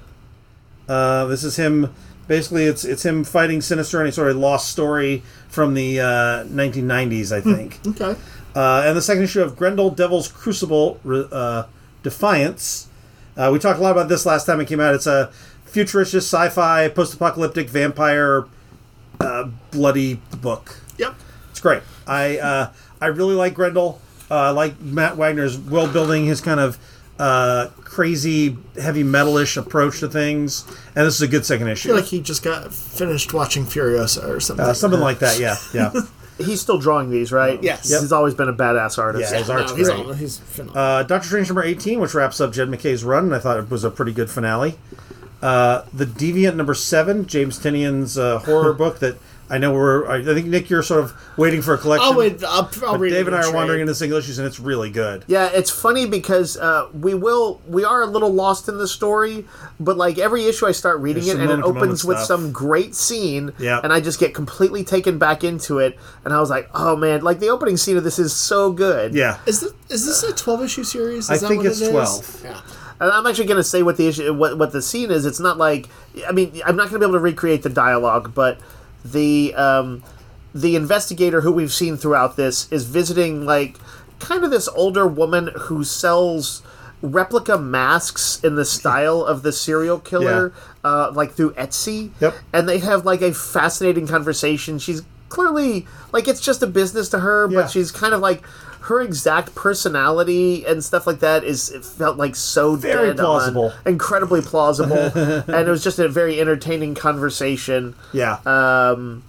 Uh, this is him. Basically, it's it's him fighting Sinister, and a sort of lost story from the uh, nineteen nineties, I think. Okay. Uh, and the second issue of Grendel Devil's Crucible uh, Defiance. Uh, we talked a lot about this last time it came out. It's a futuristic sci-fi, post-apocalyptic vampire uh, bloody book. Yep. It's great. I uh, I really like Grendel. Uh, I like Matt Wagner's world building, his kind of uh, crazy heavy metal-ish approach to things. And this is a good second I issue. feel like he just got finished watching Furiosa or something. Uh, something like that, yeah. yeah. He's still drawing these, right? Yes. Yep. He's always been a badass artist. Yeah, his art's no, he's, great. all, he's phenomenal. Uh, Doctor Strange number eighteen, which wraps up Jed McKay's run, and I thought it was a pretty good finale. Uh, the Deviant number seven, James Tinian's uh, horror book that I know we're. I think, Nick, you're sort of waiting for a collection. I'll wait. I'll, I'll but read Dave it and I in are trade. wandering into single issues, and it's really good. Yeah, it's funny because uh, we will we are a little lost in the story, but like every issue I start reading There's it some and it moment-to-moment opens with stuff. some great scene, Yeah. and I just get completely taken back into it, and I was like, oh man, like the opening scene of this is so good. Yeah. Is this, is this a twelve issue series? Is I that think what it's it is? twelve. Yeah. And I'm actually going to say what the issue, what what the scene is. It's not like, I mean, I'm not going to be able to recreate the dialogue, but the um, the investigator who we've seen throughout this is visiting like kind of this older woman who sells replica masks in the style of the serial killer, uh, like through Etsy. Yep. And they have like a fascinating conversation. She's clearly like it's just a business to her, Yeah. but she's kind of like. Her exact personality and stuff like that is it felt like so Very dead plausible. on, incredibly plausible, and it was just a very entertaining conversation. Yeah. Um,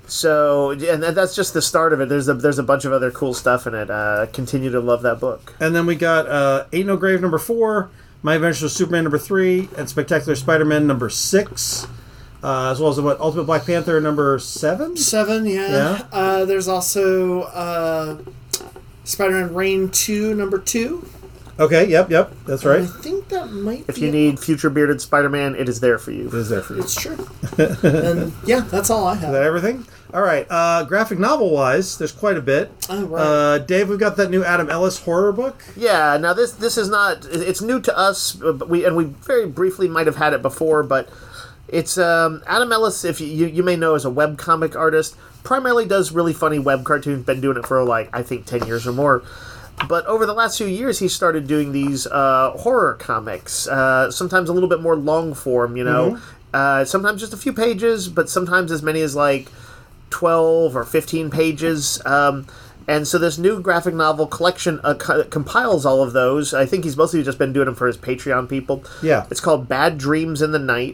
so and that's just the start of it. There's a there's a bunch of other cool stuff in it. Uh, continue to love that book. And then we got uh, Ain't No Grave number four, My Adventures with Superman number three, and Spectacular Spider-Man number six, uh, as well as what Ultimate Black Panther number seven. Seven, yeah. Yeah. Uh, there's also uh, Spider-Man Reign two, number two. Okay. Yep. Yep. That's I right. think that might If be you it. need future bearded Spider-Man, it is there for you. It is there for you. It's true. And yeah, that's all I Is that have. everything? All right. Uh, graphic novel wise, there's quite a bit. Oh, right. Uh, Dave, we've got that new Adam Ellis horror book. Yeah. Now this this is not. It's new to us, but we and we very briefly might have had it before, but. It's um, Adam Ellis, if you, you you may know as a webcomic artist, primarily does really funny web cartoons, been doing it for like, I think ten years or more. But over the last few years, he started doing these uh, horror comics, uh, sometimes a little bit more long form, you know. Mm-hmm. Uh, sometimes just a few pages, but sometimes as many as like twelve or fifteen pages. Um, and so this new graphic novel collection uh, co- compiles all of those. I think he's mostly just been doing them for his Patreon people. Yeah. It's called Bad Dreams in the Night.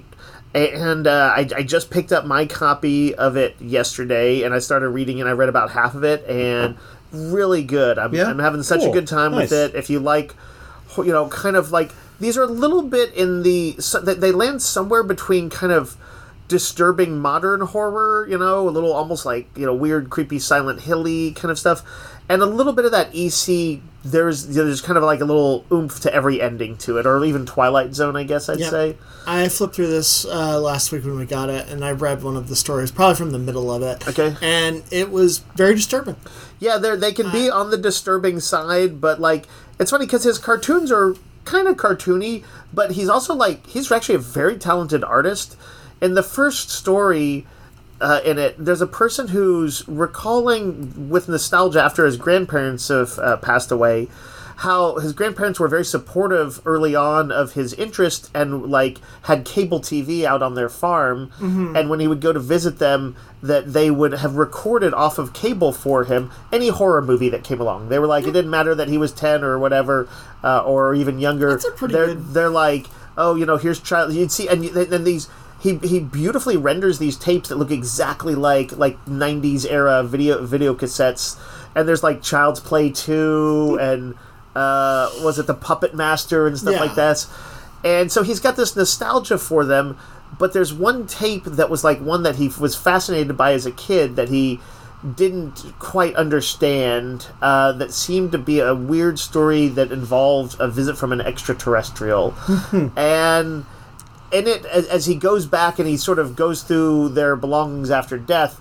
And uh, I, I just picked up my copy of it yesterday, and I started reading it. I read about half of it, and really good. I'm, Yeah? I'm having such Cool. a good time Nice. with it. If you like, you know, kind of like these are a little bit in the so they they land somewhere between kind of disturbing modern horror, you know, a little almost like you know weird, creepy, Silent Hill-y kind of stuff, and a little bit of that E C. There's there's kind of like a little oomph to every ending to it, or even Twilight Zone, I guess I'd Yep. say. I flipped through this uh, last week when we got it, and I read one of the stories, probably from the middle of it. Okay. And it was very disturbing. Yeah, they they can be on the disturbing side, but like it's funny because his cartoons are kind of cartoony, but he's also like he's actually a very talented artist. In the first story uh, in it, there's a person who's recalling with nostalgia after his grandparents have uh, passed away, how his grandparents were very supportive early on of his interest and like had cable T V out on their farm, and when he would go to visit them, that they would have recorded off of cable for him any horror movie that came along. They were like, it didn't matter that he was ten or whatever, uh, or even younger. That's a pretty they're good- they're like, oh, you know, here's child. You'd see, and then these. He, he beautifully renders these tapes that look exactly like like nineties era video video cassettes, and there's like Child's Play two and uh, was it the Puppet Master and stuff Yeah. like that, and so he's got this nostalgia for them. But there's one tape that was like one that he was fascinated by as a kid that he didn't quite understand uh, that seemed to be a weird story that involved a visit from an extraterrestrial. And in it, as, as he goes back and he sort of goes through their belongings after death,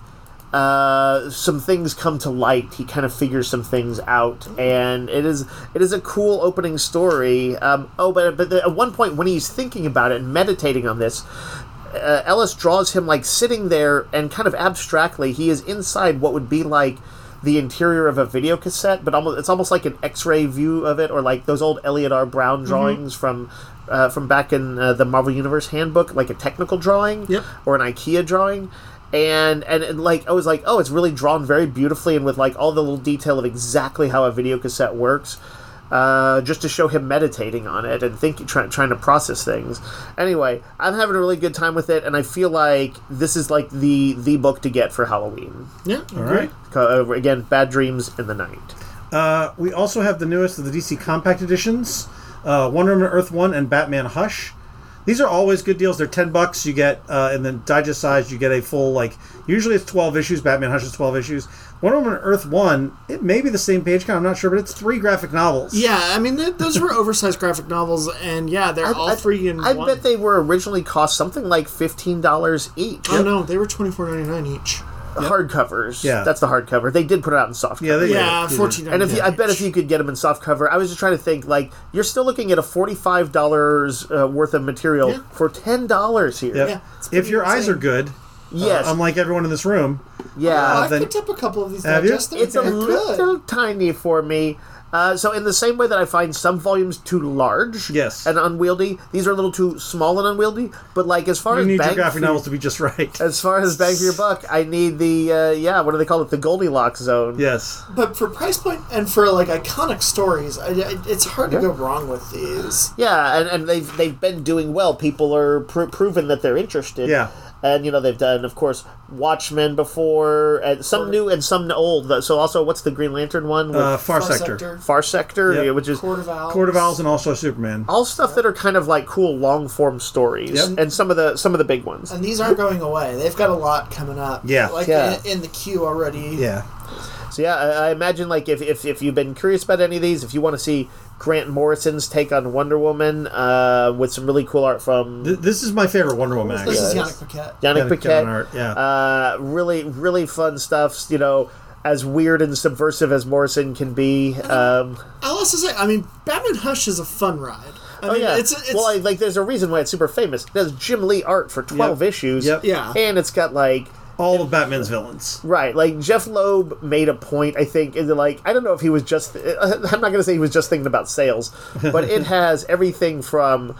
uh, some things come to light. He kind of figures some things out, and it is it is a cool opening story. Um, oh, but, but at one point when he's thinking about it and meditating on this, Uh, Ellis draws him like sitting there and kind of abstractly he is inside what would be like the interior of a video cassette, but almost it's almost like an X-ray view of it, or like those old Elliot R. Brown drawings mm-hmm. from uh, from back in uh, the Marvel Universe handbook, like a technical drawing yep. or an IKEA drawing. And, and and like I was like, oh, it's really drawn very beautifully and with like all the little detail of exactly how a video cassette works. Uh, just to show him meditating on it and think, try, trying to process things. Anyway, I'm having a really good time with it, and I feel like this is like the the book to get for Halloween. Yeah, all right. Uh, again, Bad Dreams in the Night. Uh, we also have the newest of the D C Compact Editions, uh, Wonder Woman Earth One and Batman Hush. These are always good deals. They're ten bucks. You get, uh, and then digest size, you get a full, like, usually it's twelve issues. Batman Hush is twelve issues. Wonder Woman Earth One, it may be the same page count, I'm not sure, but it's three graphic novels. Yeah, I mean, th- those were oversized graphic novels, and yeah, they're I, all I, three in I one. bet they were originally cost something like fifteen dollars each. Oh, no, they were twenty-four ninety-nine each. Yep. Hardcovers. Yeah. That's the hardcover. They did put it out in soft cover. Yeah, they Yeah, did. fourteen And if you, I bet if you could get them in soft cover, I was just trying to think, like, you're still looking at a forty-five dollars uh, worth of material yeah. for ten dollars here. Yep. Yeah, if your insane. eyes are good, Yes. uh, unlike everyone in this room, Yeah. Oh, I then- picked up a couple of these Have you? digest. It's a They're little good. tiny for me. Uh, so in the same way that I find some volumes too large Yes. and unwieldy, these are a little too small and unwieldy. But like as far you as need your bang graphic for, novels to be just right. as far as bang for your buck, I need the uh, yeah. What do they call it? The Goldilocks zone. Yes. But for price point and for like iconic stories, I, I, it's hard Yeah. to go wrong with these. Yeah, and, and they've they've been doing well. People are pr- proven that they're interested. Yeah. And, you know, they've done, of course, Watchmen before, and some new and some old. So also, what's the Green Lantern one? With Uh, Far, Far Sector. Sector. Far Sector, Yep. yeah, which is Court of Owls. Court of Owls and also Superman. all stuff that are kind of like cool long form stories, Yep. and some of the some of the big ones. And these aren't going away. They've got a lot coming up. Yeah. Like Yeah. In, in the queue already. Yeah. So yeah, I, I imagine like if, if if you've been curious about any of these, if you want to see Grant Morrison's take on Wonder Woman uh, with some really cool art from Th- this is my favorite Wonder Woman, This actually. is Yes. Yannick Paquette. Yannick Yannick Paquette, art, yeah. uh, really really fun stuff. You know, as weird and subversive as Morrison can be. Um, I'll also say, I mean, Batman Hush is a fun ride. I oh mean, yeah, It's, it's, well, I, like there's a reason why it's super famous. It has Jim Lee art for twelve Yep. issues. Yep. Yeah. and it's got like. All of Batman's villains. Right, like Jeff Loeb made a point, I think, in the, like, I don't know if he was just, I'm not going to say he was just thinking about sales, but it has everything from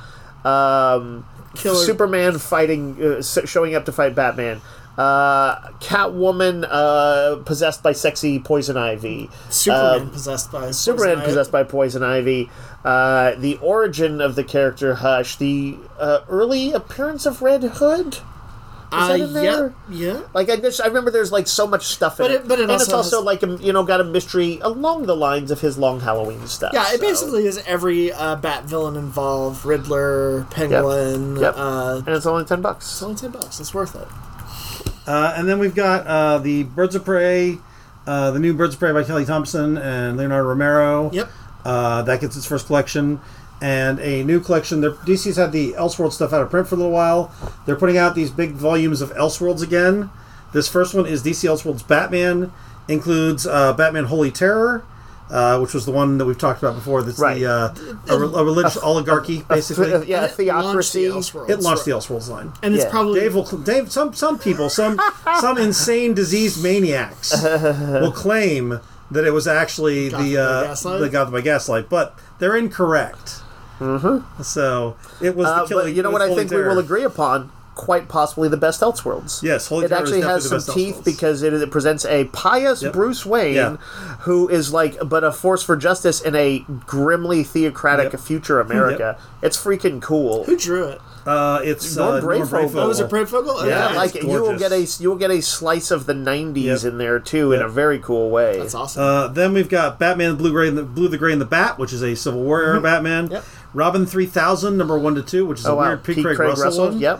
um, Killer. Superman fighting, uh, s- showing up to fight Batman, uh, Catwoman uh, possessed by sexy Poison Ivy, Superman um, possessed by Superman Poison possessed by Poison Ivy, uh, the origin of the character Hush, the uh, early appearance of Red Hood. Is Uh, that in there? yeah, yeah. Like I just, I remember there's like so much stuff in But it, it- but it and also it's also has- like a, you know got a mystery along the lines of his Long Halloween stuff. Yeah, it so. basically is every uh, Bat villain involved. Riddler, Penguin. Yep. Uh, and it's only ten bucks. it's only ten bucks. It's worth it. Uh, and then we've got uh, the Birds of Prey, uh, the new Birds of Prey by Kelly Thompson and Leonardo Romero. Yep. Uh, that gets its first collection. And a new collection. They're, D C's had the Elseworlds stuff out of print for a little while. They're putting out these big volumes of Elseworlds again. This first one is D C Elseworlds Batman. Includes uh, Batman Holy Terror, uh, which was the one that we've talked about before. That's Right. the uh, a, re- a religious oligarchy, basically. Uh, yeah, And it launched the theocracy. Elseworlds. It launched the Elseworlds line. And it's Yeah. probably Dave will, Dave, some some people, some some insane diseased maniacs will claim that it was actually Gotham the by uh, Gaslight? the Gotham by Gaslight, but they're incorrect. Mm-hmm. So it was Uh, the killing. but you know it what was I Holy think Terror. we will agree upon? Quite possibly the best Elseworlds. Yes, Holy it Terror is actually has definitely some the best teeth Elseworlds. because it, it presents a pious Yep. Bruce Wayne Yeah. who is like but a force for justice in a grimly theocratic Yep. future America. It's freaking cool. who drew it? Uh, it's Norm uh, Norm Brayfogle. Brayfogle. Oh, was it Brayfogle? Okay. Yeah, I it's like it. You will gorgeous. get a you will get a slice of the nineties Yep. in there too in Yep. a very cool way. That's awesome. Uh, then we've got Batman, the Blue, Gray, and the Blue, the Gray, and the Bat, which is a Civil War era Batman. Yep. Robin three thousand, number one to two, which is Oh a wow, weird Pete, Craig, Russell, one. Yep.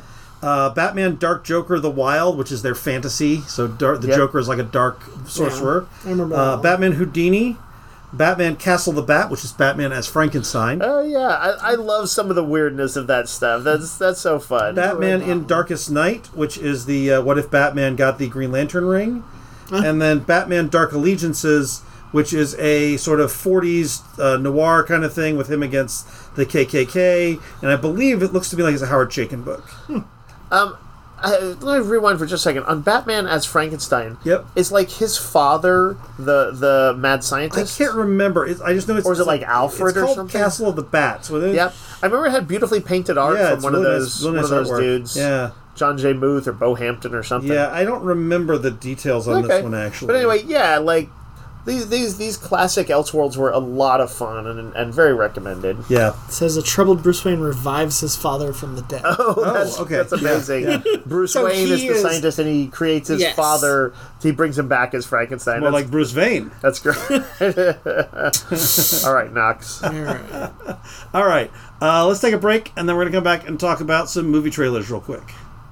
Uh, Batman Dark Joker the Wild, which is their fantasy. So dark, the Yep. Joker is like a dark sorcerer. I remember Uh, that one. Batman Houdini. Batman Castle the Bat, which is Batman as Frankenstein. Oh yeah, I, I love some of the weirdness of that stuff. That's that's so fun. Batman in Darkest Night, which is the uh, what if Batman got the Green Lantern ring. And then Batman Dark Allegiances, which is a sort of forties uh, noir kind of thing with him against the K K K. And I believe it looks to me like it's a Howard Chaykin book. Um, I, let me rewind for just a second. On Batman as Frankenstein, Yep. is like his father the the mad I scientist? can't remember. It's, I just know it's... Or is it it's like Alfred it's or called something? Castle of the Bats. With it. Yep. I remember it had beautifully painted art Yeah, from it's one really of nice- those really one nice of those artwork. dudes. Yeah. John J. Muth or Bo Hampton or something. Yeah, I don't remember the details on Okay. this one, actually. But anyway, yeah, like these these these classic Elseworlds were a lot of fun and, and very recommended. Yeah. It says a troubled Bruce Wayne revives his father from the dead. Oh, that's, okay. that's amazing. Yeah, Bruce So Wayne is he the is- scientist, and he creates his Yes. father. He brings him back as Frankenstein. More That's, like Bruce Wayne. that's great. All right, Knox. All right. All right. Uh, let's take a break, and then we're going to come back and talk about some movie trailers real quick.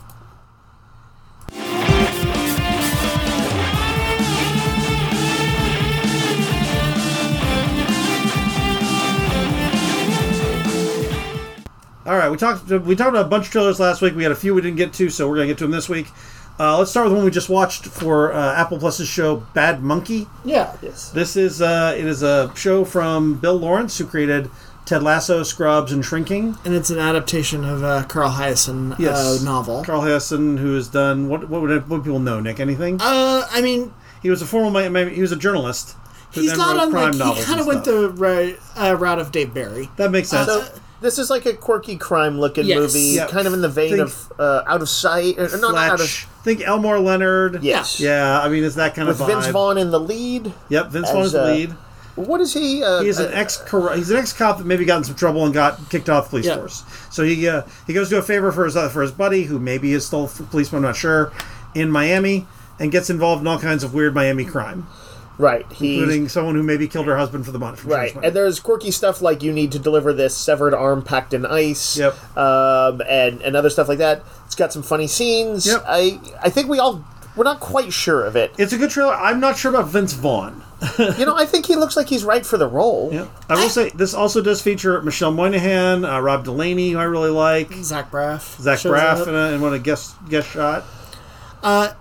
All right, we talked we talked about a bunch of trailers last week. We had a few we didn't get to, so we're going to get to them this week. Uh, let's start with one we just watched for uh, Apple Plus's show Bad Monkey. Yeah. Yes. This is uh, it is a show from Bill Lawrence, who created Ted Lasso, Scrubs, and Shrinking. And it's an adaptation of a Carl Hyacin Yes. uh, novel. Carl Hassan, who has done what? What would, what would people know? Nick, anything? Uh, I mean, He was a former Miami. He was a journalist. who he's then not wrote on crime like he novels kind of and went stuff. the right, uh, route of Dave Barry. That makes sense. So this is like a quirky crime-looking Yes. movie, Yeah. kind of in the vein Think- of uh, Out of Sight. Or, no, not Out Fletch. of. Think Elmore Leonard. Yes. Yeah, I mean it's that kind With of vibe. Vince Vaughn in the lead. Yep, Vince Vaughn is as, the uh, lead. What is he? Uh, He's an uh, ex he's an ex cop that maybe got in some trouble and got kicked off the police Yeah. force. So he uh, he goes to a favor for his uh, for his buddy, who maybe is still a policeman, I'm not sure, in Miami, and gets involved in all kinds of weird Miami crime, right. He's including someone who maybe killed her husband for the money. For right, insurance money. and there's quirky stuff like you need to deliver this severed arm packed in ice. Yep. Um, and and other stuff like that. It's got some funny scenes. Yep. I I think we all we're not quite sure of it. It's a good trailer. I'm not sure about Vince Vaughn. You know, I think he looks like he's right for the role. Yeah. I will say this also does feature Michelle Moynihan, uh, Rob Delaney, who I really like, Zach Braff. Zach shows Braff up. in, a, in one of the guest guest shot. Uh,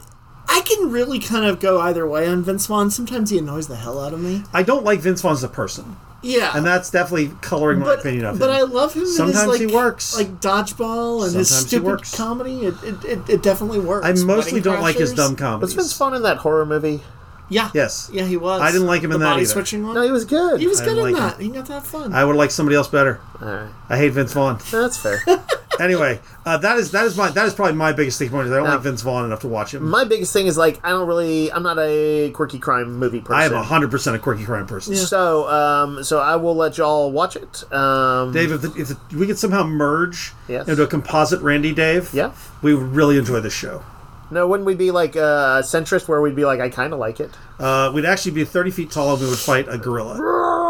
I can really kind of go either way on Vince Vaughn. Sometimes he annoys the hell out of me. I don't like Vince Vaughn as a person, Yeah. and that's definitely coloring my but, opinion of but him. I love him. Sometimes in his, he like, works. like dodgeball and his Sometimes he stupid works. comedy. It, it, it, it definitely works. I mostly Wedding don't like his Crashers. dumb Was comedies. Vince Vaughn in that horror movie? Yeah. Yes. Yeah, he was. I didn't like him the in that body either. switching one. No, he was good. he was I good didn't in like that. He got to have fun. I would like somebody else better. All right. I hate Vince Vaughn. That's fair. Anyway, uh, that is that is my that is probably my biggest thing point. Is I don't Now- like Vince Vaughn enough to watch him. My biggest thing is like I don't really. I'm not a quirky crime movie person. I am hundred percent a quirky crime person. So, um, so I will let y'all watch it. Um, Dave, if, the, if the, we could somehow merge Yes. into a composite Randy Dave, Yeah. we would really enjoy this show. No, wouldn't we be like uh, centrist, where we'd be like, I kind of like it. Uh, we'd actually be thirty feet tall and we would fight a gorilla.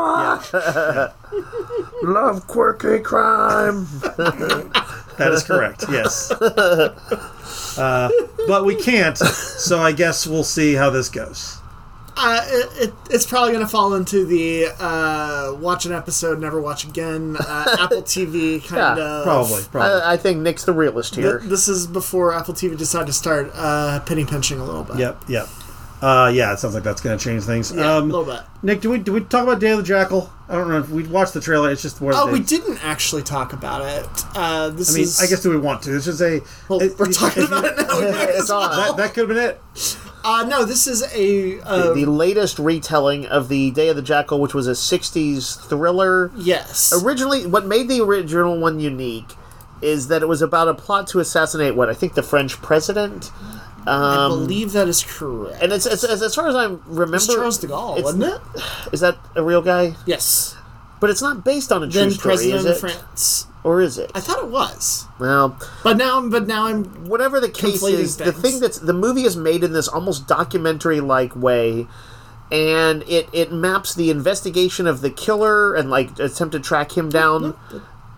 Love quirky crime. That is correct, yes. Uh, but we can't, so I guess we'll see how this goes. Uh, it, it, it's probably going to fall into the uh, watch an episode, never watch again, uh, Apple T V kind Yeah, of. Probably, probably. I, I think Nick's the realist Th- here. this is before Apple T V decided to start uh, penny pinching a little bit. Yep, yep. Uh, yeah, it sounds like that's going to change things. Yeah, um, a little bit. Nick, do we do we talk about Day of the Jackal? I don't know if we watched the trailer. It's just more. Oh, the we days. didn't actually talk about it. Uh, this I mean, is. I guess do we want to? It's just a. Well, it- we're if- talking if you- about it now. we might It's as well. on. That, that could have been it. Uh, no, this is a. Uh, The latest retelling of the Day of the Jackal, which was a sixties thriller. yes. Originally, what made the original one unique is that it was about a plot to assassinate what I think the French president. I Um, believe that is correct. and it's, it's, it's as far as I remember, It's Charles de Gaulle, it's- wasn't it? Is that a real guy? Yes. But it's not based on a true Then story, president is of it? France. Or is it? I thought it was, Well, but now, I'm. but now I'm. whatever the case Conflating is, the things. thing that's the movie is made in this almost documentary-like way, and it it maps the investigation of the killer and like attempt to track him down.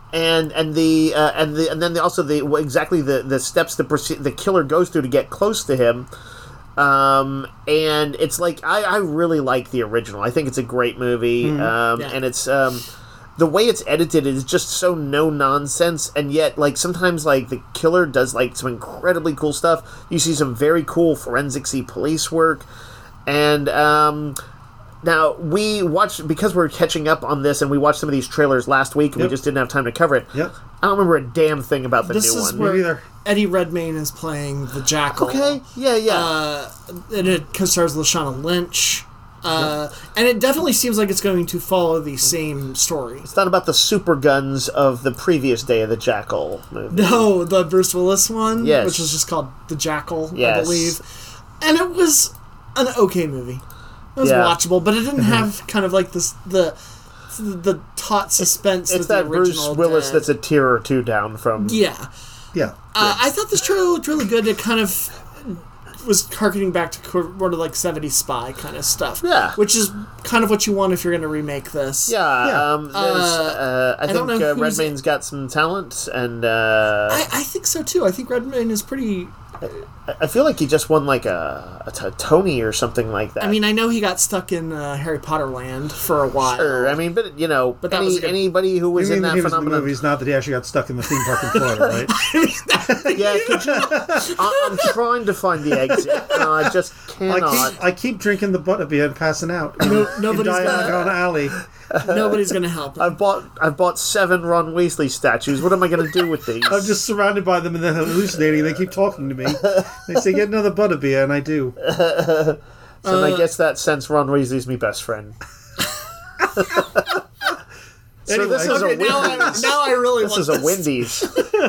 and and the uh, and the and then the, also the exactly the the steps the proce- the killer goes through to get close to him. Um, and it's like I, I really like the original. I think it's a great movie, mm, um, yeah. and it's um, the way it's edited is just so no nonsense, and yet like sometimes like the killer does like some incredibly cool stuff. You see some very cool forensic-y police work, and um, now we watched because we're catching up on this, and we watched some of these trailers last week, and yep. we just didn't have time to cover it. Yep. I don't remember a damn thing about the this new is one. Where Me either. Eddie Redmayne is playing the Jackal. Okay, yeah, yeah. Uh, and it co-stars Lashana Lynch. Uh, and it definitely seems like it's going to follow the same story. It's not about the super guns of the previous Day of the Jackal movie. No, the Bruce Willis one, yes. which was just called The Jackal, yes. I believe. And it was an okay movie. It was yeah. watchable, but it didn't have kind of like this the the taut suspense. It's that, that the Bruce Willis did. that's a tier or two down from. Yeah. Yeah. Uh, I thought this trailer looked really good. It kind of was harkening back to sort of like seventies spy kind of stuff. Yeah. Which is kind of what you want if you're going to remake this. Yeah. yeah. Um, uh, uh, I, I think uh, Redmayne's got some talent, and uh, I, I think so too. I think Redmayne is pretty. I feel like he just won like a, a, a Tony or something like that. I mean, I know he got stuck in uh, Harry Potter land for a while. Sure, I mean, but you know, but that any, was good... anybody who was you in mean that he was phenomenon. In the movies, not that he actually got stuck in the theme park in Florida, right? Yeah, could you? I, I'm trying to find the exit, and I just cannot. I keep, I keep drinking the Butterbeer and passing out. No, nobody's dying gonna, on an alley. Nobody's gonna help him. I've bought I've bought seven Ron Weasley statues. What am I going to do with these? I'm just surrounded by them and then hallucinating. They keep talking to me. They say, "Get another Butterbeer," and I do. So uh, I guess that sense Ron Weasley's my best friend. So anyway, this is okay, a now, I, now I really this want is a Wendy's.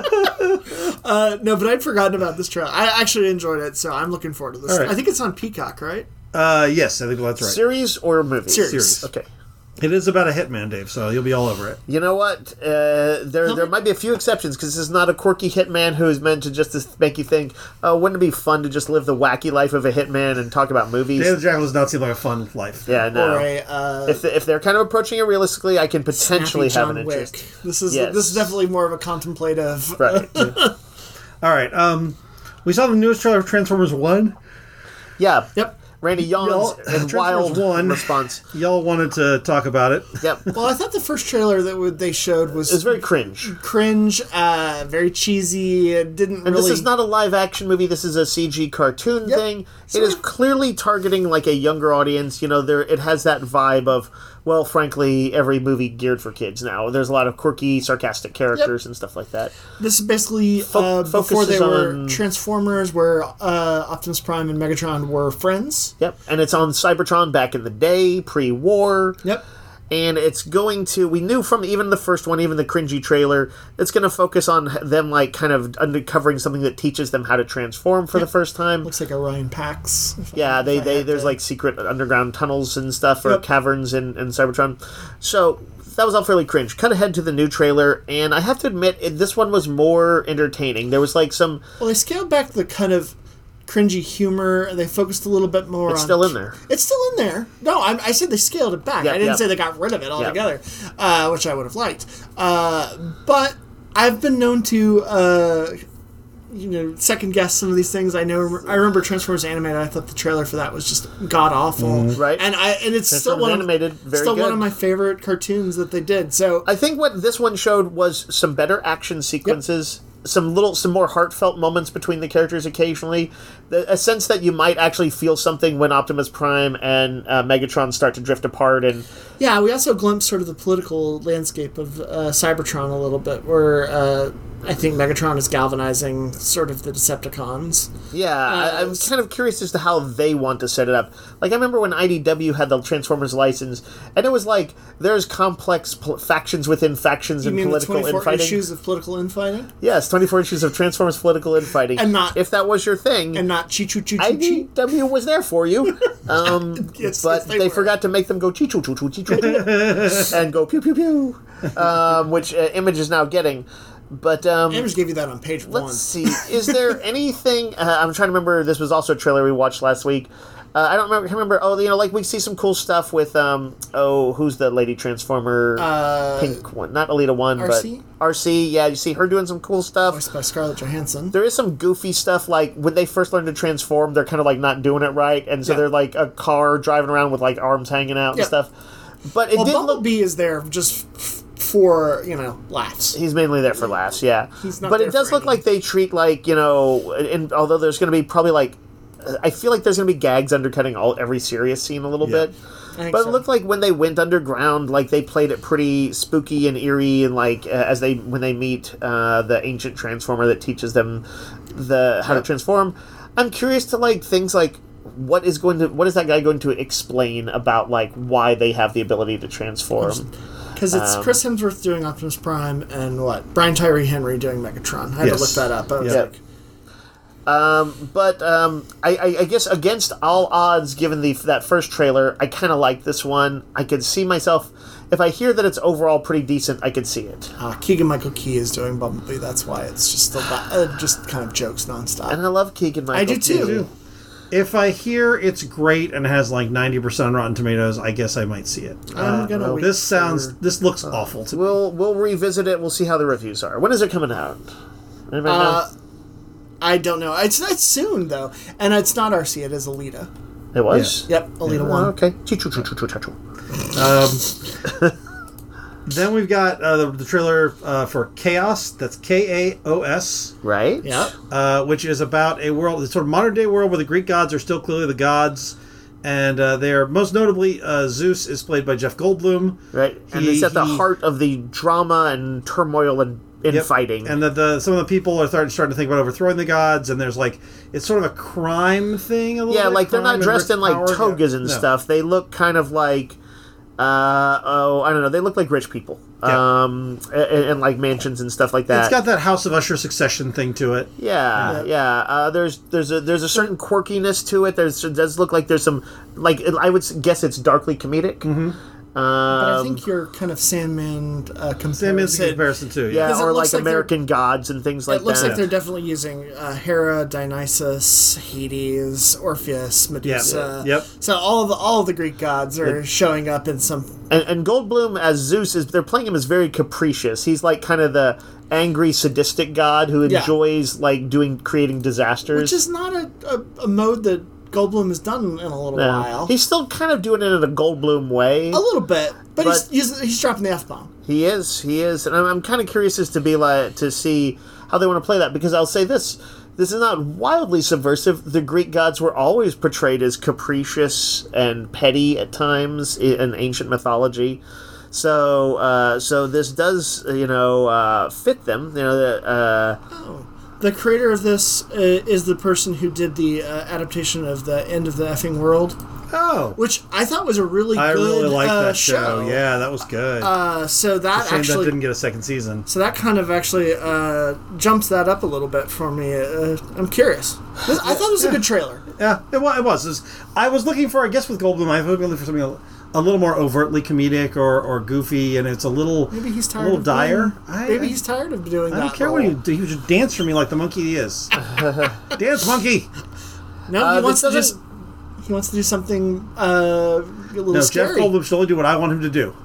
uh, no, but I'd forgotten about this trailer. I actually enjoyed it, so I'm looking forward to this. Right. I think it's on Peacock, right? Uh, yes, I think that's right. Series or movie? Series. Series. Okay. It is about a hitman, Dave, so you'll be all over it. You know what? Uh, there there might be a few exceptions, because this is not a quirky hitman who is meant to just to make you think, oh, wouldn't it be fun to just live the wacky life of a hitman and talk about movies? Day of the Jackal does not seem like a fun life. Yeah, no. Or a, uh, if, if they're kind of approaching it realistically, I can potentially have John an interest. Wick. This is Yes. this is definitely more of a contemplative. Right. All right. Um, we saw the newest trailer of Transformers One. Yeah. Yep. Randy yawns Y'all- in Transformers wild one. response. Y'all wanted to talk about it. Yep. Well, I thought the first trailer that would- they showed was It's very cringe. cringe, uh, very cheesy. It didn't And really. this is not a live action movie. This is a C G cartoon Yep. thing. Sort It is of. clearly targeting like a younger audience. You know, there it has that vibe of, well, frankly, every movie geared for kids now. There's a lot of quirky, sarcastic characters and stuff like that. This is basically Fo- uh, before they focuses were on- Transformers, where uh, Optimus Prime and Megatron were friends. Yep, and it's on Cybertron back in the day, pre-war. Yep. And it's going to, we knew from even the first one, even the cringy trailer, it's going to focus on them, like, kind of uncovering something that teaches them how to transform for Yep. the first time. Looks like Orion Pax. if I- Yeah, they, if I they had there's to- like secret underground tunnels and stuff, or Yep. caverns in, in Cybertron. So that was all fairly cringe. Cut ahead to the new trailer, and I have to admit, it, this one was more entertaining. There was like some. Well, they scaled back the kind of cringy humor. They focused a little bit more It's on... still in there. It's still in there. No, I, I said they scaled it back. Yep, I didn't yep. say they got rid of it altogether, uh, which I would have liked. Uh, but I've been known to... Uh, you know, second guess some of these things. I know. I remember Transformers Animated. I thought the trailer for that was just god awful. Right. And I and it's still Transformers one Animated, of very still one good. of my favorite cartoons that they did. So I think what this one showed was some better action sequences. Some little, some more heartfelt moments between the characters occasionally. The, a sense that you might actually feel something when Optimus Prime and uh, Megatron start to drift apart, and yeah, we also glimpsed sort of the political landscape of uh, Cybertron a little bit, where uh, I think Megatron is galvanizing sort of the Decepticons. yeah, I, I'm kind of curious as to how they want to set it up. Like I remember when I D W had the Transformers license, and it was like there's complex pl- factions within factions You and mean the political twenty-four infighting. issues of political infighting, Yes, twenty-four issues of Transformers political infighting, And not- if that was your thing. and not Chi Choo Choo I Choo D Choo. W was there for you, um, Yes, but yes, they they, were. forgot to make them go chee choo choo choo chee choo and go pew pew pew, um, which uh, Image is now getting. But um, Image gave you that on page let's one. see, is there anything? Uh, I'm trying to remember. This was also a trailer we watched last week. Uh, I don't remember. I can't remember. Oh, you know, like we see some cool stuff with um. Oh, who's the lady transformer? Uh, Pink one, not Alita one, R C? but R C. Yeah, you see her doing some cool stuff. Voiced by Scarlett Johansson. There is some goofy stuff, like when they first learn to transform, they're kind of like not doing it right, and so Yeah. they're like a car driving around with like arms hanging out and Yeah. stuff. But it Well, did look. Bumblebee is there just f- for, you know, laughs. He's mainly there for laughs, yeah. He's not but there it does for look any- like they treat like you know, and although there's going to be probably like, I feel like there's going to be gags undercutting all every serious scene a little Yeah. bit. I think But so. it looked like when they went underground, like they played it pretty spooky and eerie, and like uh, as they when they meet uh, the ancient transformer that teaches them the how to transform. I'm curious to like things like what is going to what is that guy going to explain about like why they have the ability to transform? Because it's Um, Chris Hemsworth doing Optimus Prime and what? Brian Tyree Henry doing Megatron. I had Yes. to look that up. I was Yeah. like, Um, but um, I, I, I guess against all odds, given the that first trailer, I kind of like this one. I could see myself. If I hear that it's overall pretty decent, I could see it. uh, Keegan Michael Key is doing Bumblebee. That's why it's just a lot, uh, just kind of jokes nonstop. And I love Keegan Michael. I do too. Key. If I hear it's great and has like ninety percent on Rotten Tomatoes, I guess I might see it. I'm gonna well, wait This sounds. for- This looks awful to me. We'll we'll revisit it. We'll see how the reviews are. When is it coming out? Anybody know? Uh, I don't know. It's it's soon though, and it's not R C. It is Alita. It was. Yep, Alita Oh, One. okay. Choo-choo-choo-choo-choo-choo. Um, then we've got uh, the, the trailer uh, for Chaos. That's K A O S, Right. Yep. uh, which is about a world, it's sort of modern day world where the Greek gods are still clearly the gods, and uh, they are most notably uh, Zeus is played by Jeff Goldblum. Right. And He- it's at the he- heart of the drama and turmoil and infighting. And that the some of the people are starting, starting to think about overthrowing the gods, and there's like it's sort of a crime thing. A little yeah, bit, like they're crime not and dressed rich in like power. togas Yeah. and No. stuff. They look kind of like, uh, oh, I don't know. They look like rich people. Yeah. Um, and, and like mansions and stuff like that. It's got that House of Usher succession thing to it. Yeah, yeah. Uh, there's there's a there's a certain quirkiness to it. There's it does look like there's some like I would guess it's darkly comedic. Mm-hmm. But I Um, think your kind of Sandman uh, comparison. Sandman's a comparison too. yeah, 'Cause it or looks like like they're- American gods and things like It looks that. like they're definitely using uh, Hera, Dionysus, Hades, Orpheus, Medusa. Yep. So all of the all of the Greek gods are showing up in some. And, and Goldblum as Zeus is they're playing him as very capricious. He's like kind of the angry, sadistic god who Yeah. enjoys like doing creating disasters. Which is not a, a, a mode that Goldblum has done in a little Yeah. while. He's still kind of doing it in a Goldblum way. a little bit, but, But- he's, he's he's dropping the f bomb. He is, he is, and I'm, I'm kind of curious as to be like to see how they want to play that because I'll say this: this is not wildly subversive. The Greek gods were always portrayed as capricious and petty at times in ancient mythology. So, uh, so this does, you know, uh, fit them. You know, the, uh, The creator of this uh, is the person who did the uh, adaptation of the End of the Effing World, Oh, which I thought was a really I good really liked uh, that show. Yeah, that was good. Uh, so that Shame actually that didn't get a second season. So that kind of actually uh, jumps that up a little bit for me. Uh, I'm curious. This, I thought it was a good trailer. Yeah, it was. It was. It was- I was looking for, I guess, with Goldblum, I was looking for something a, a little more overtly comedic or, or goofy, and it's a little Maybe he's a tired. little of dire. Doing, I, maybe I, he's tired of doing I that. don't care role. what he do. He would just dance for me like the monkey he is. Dance, monkey. No, Uh, he wants this to just. doesn't- He wants to do something uh, a little No, scary. Jeff Goldblum should only do what I want him to do.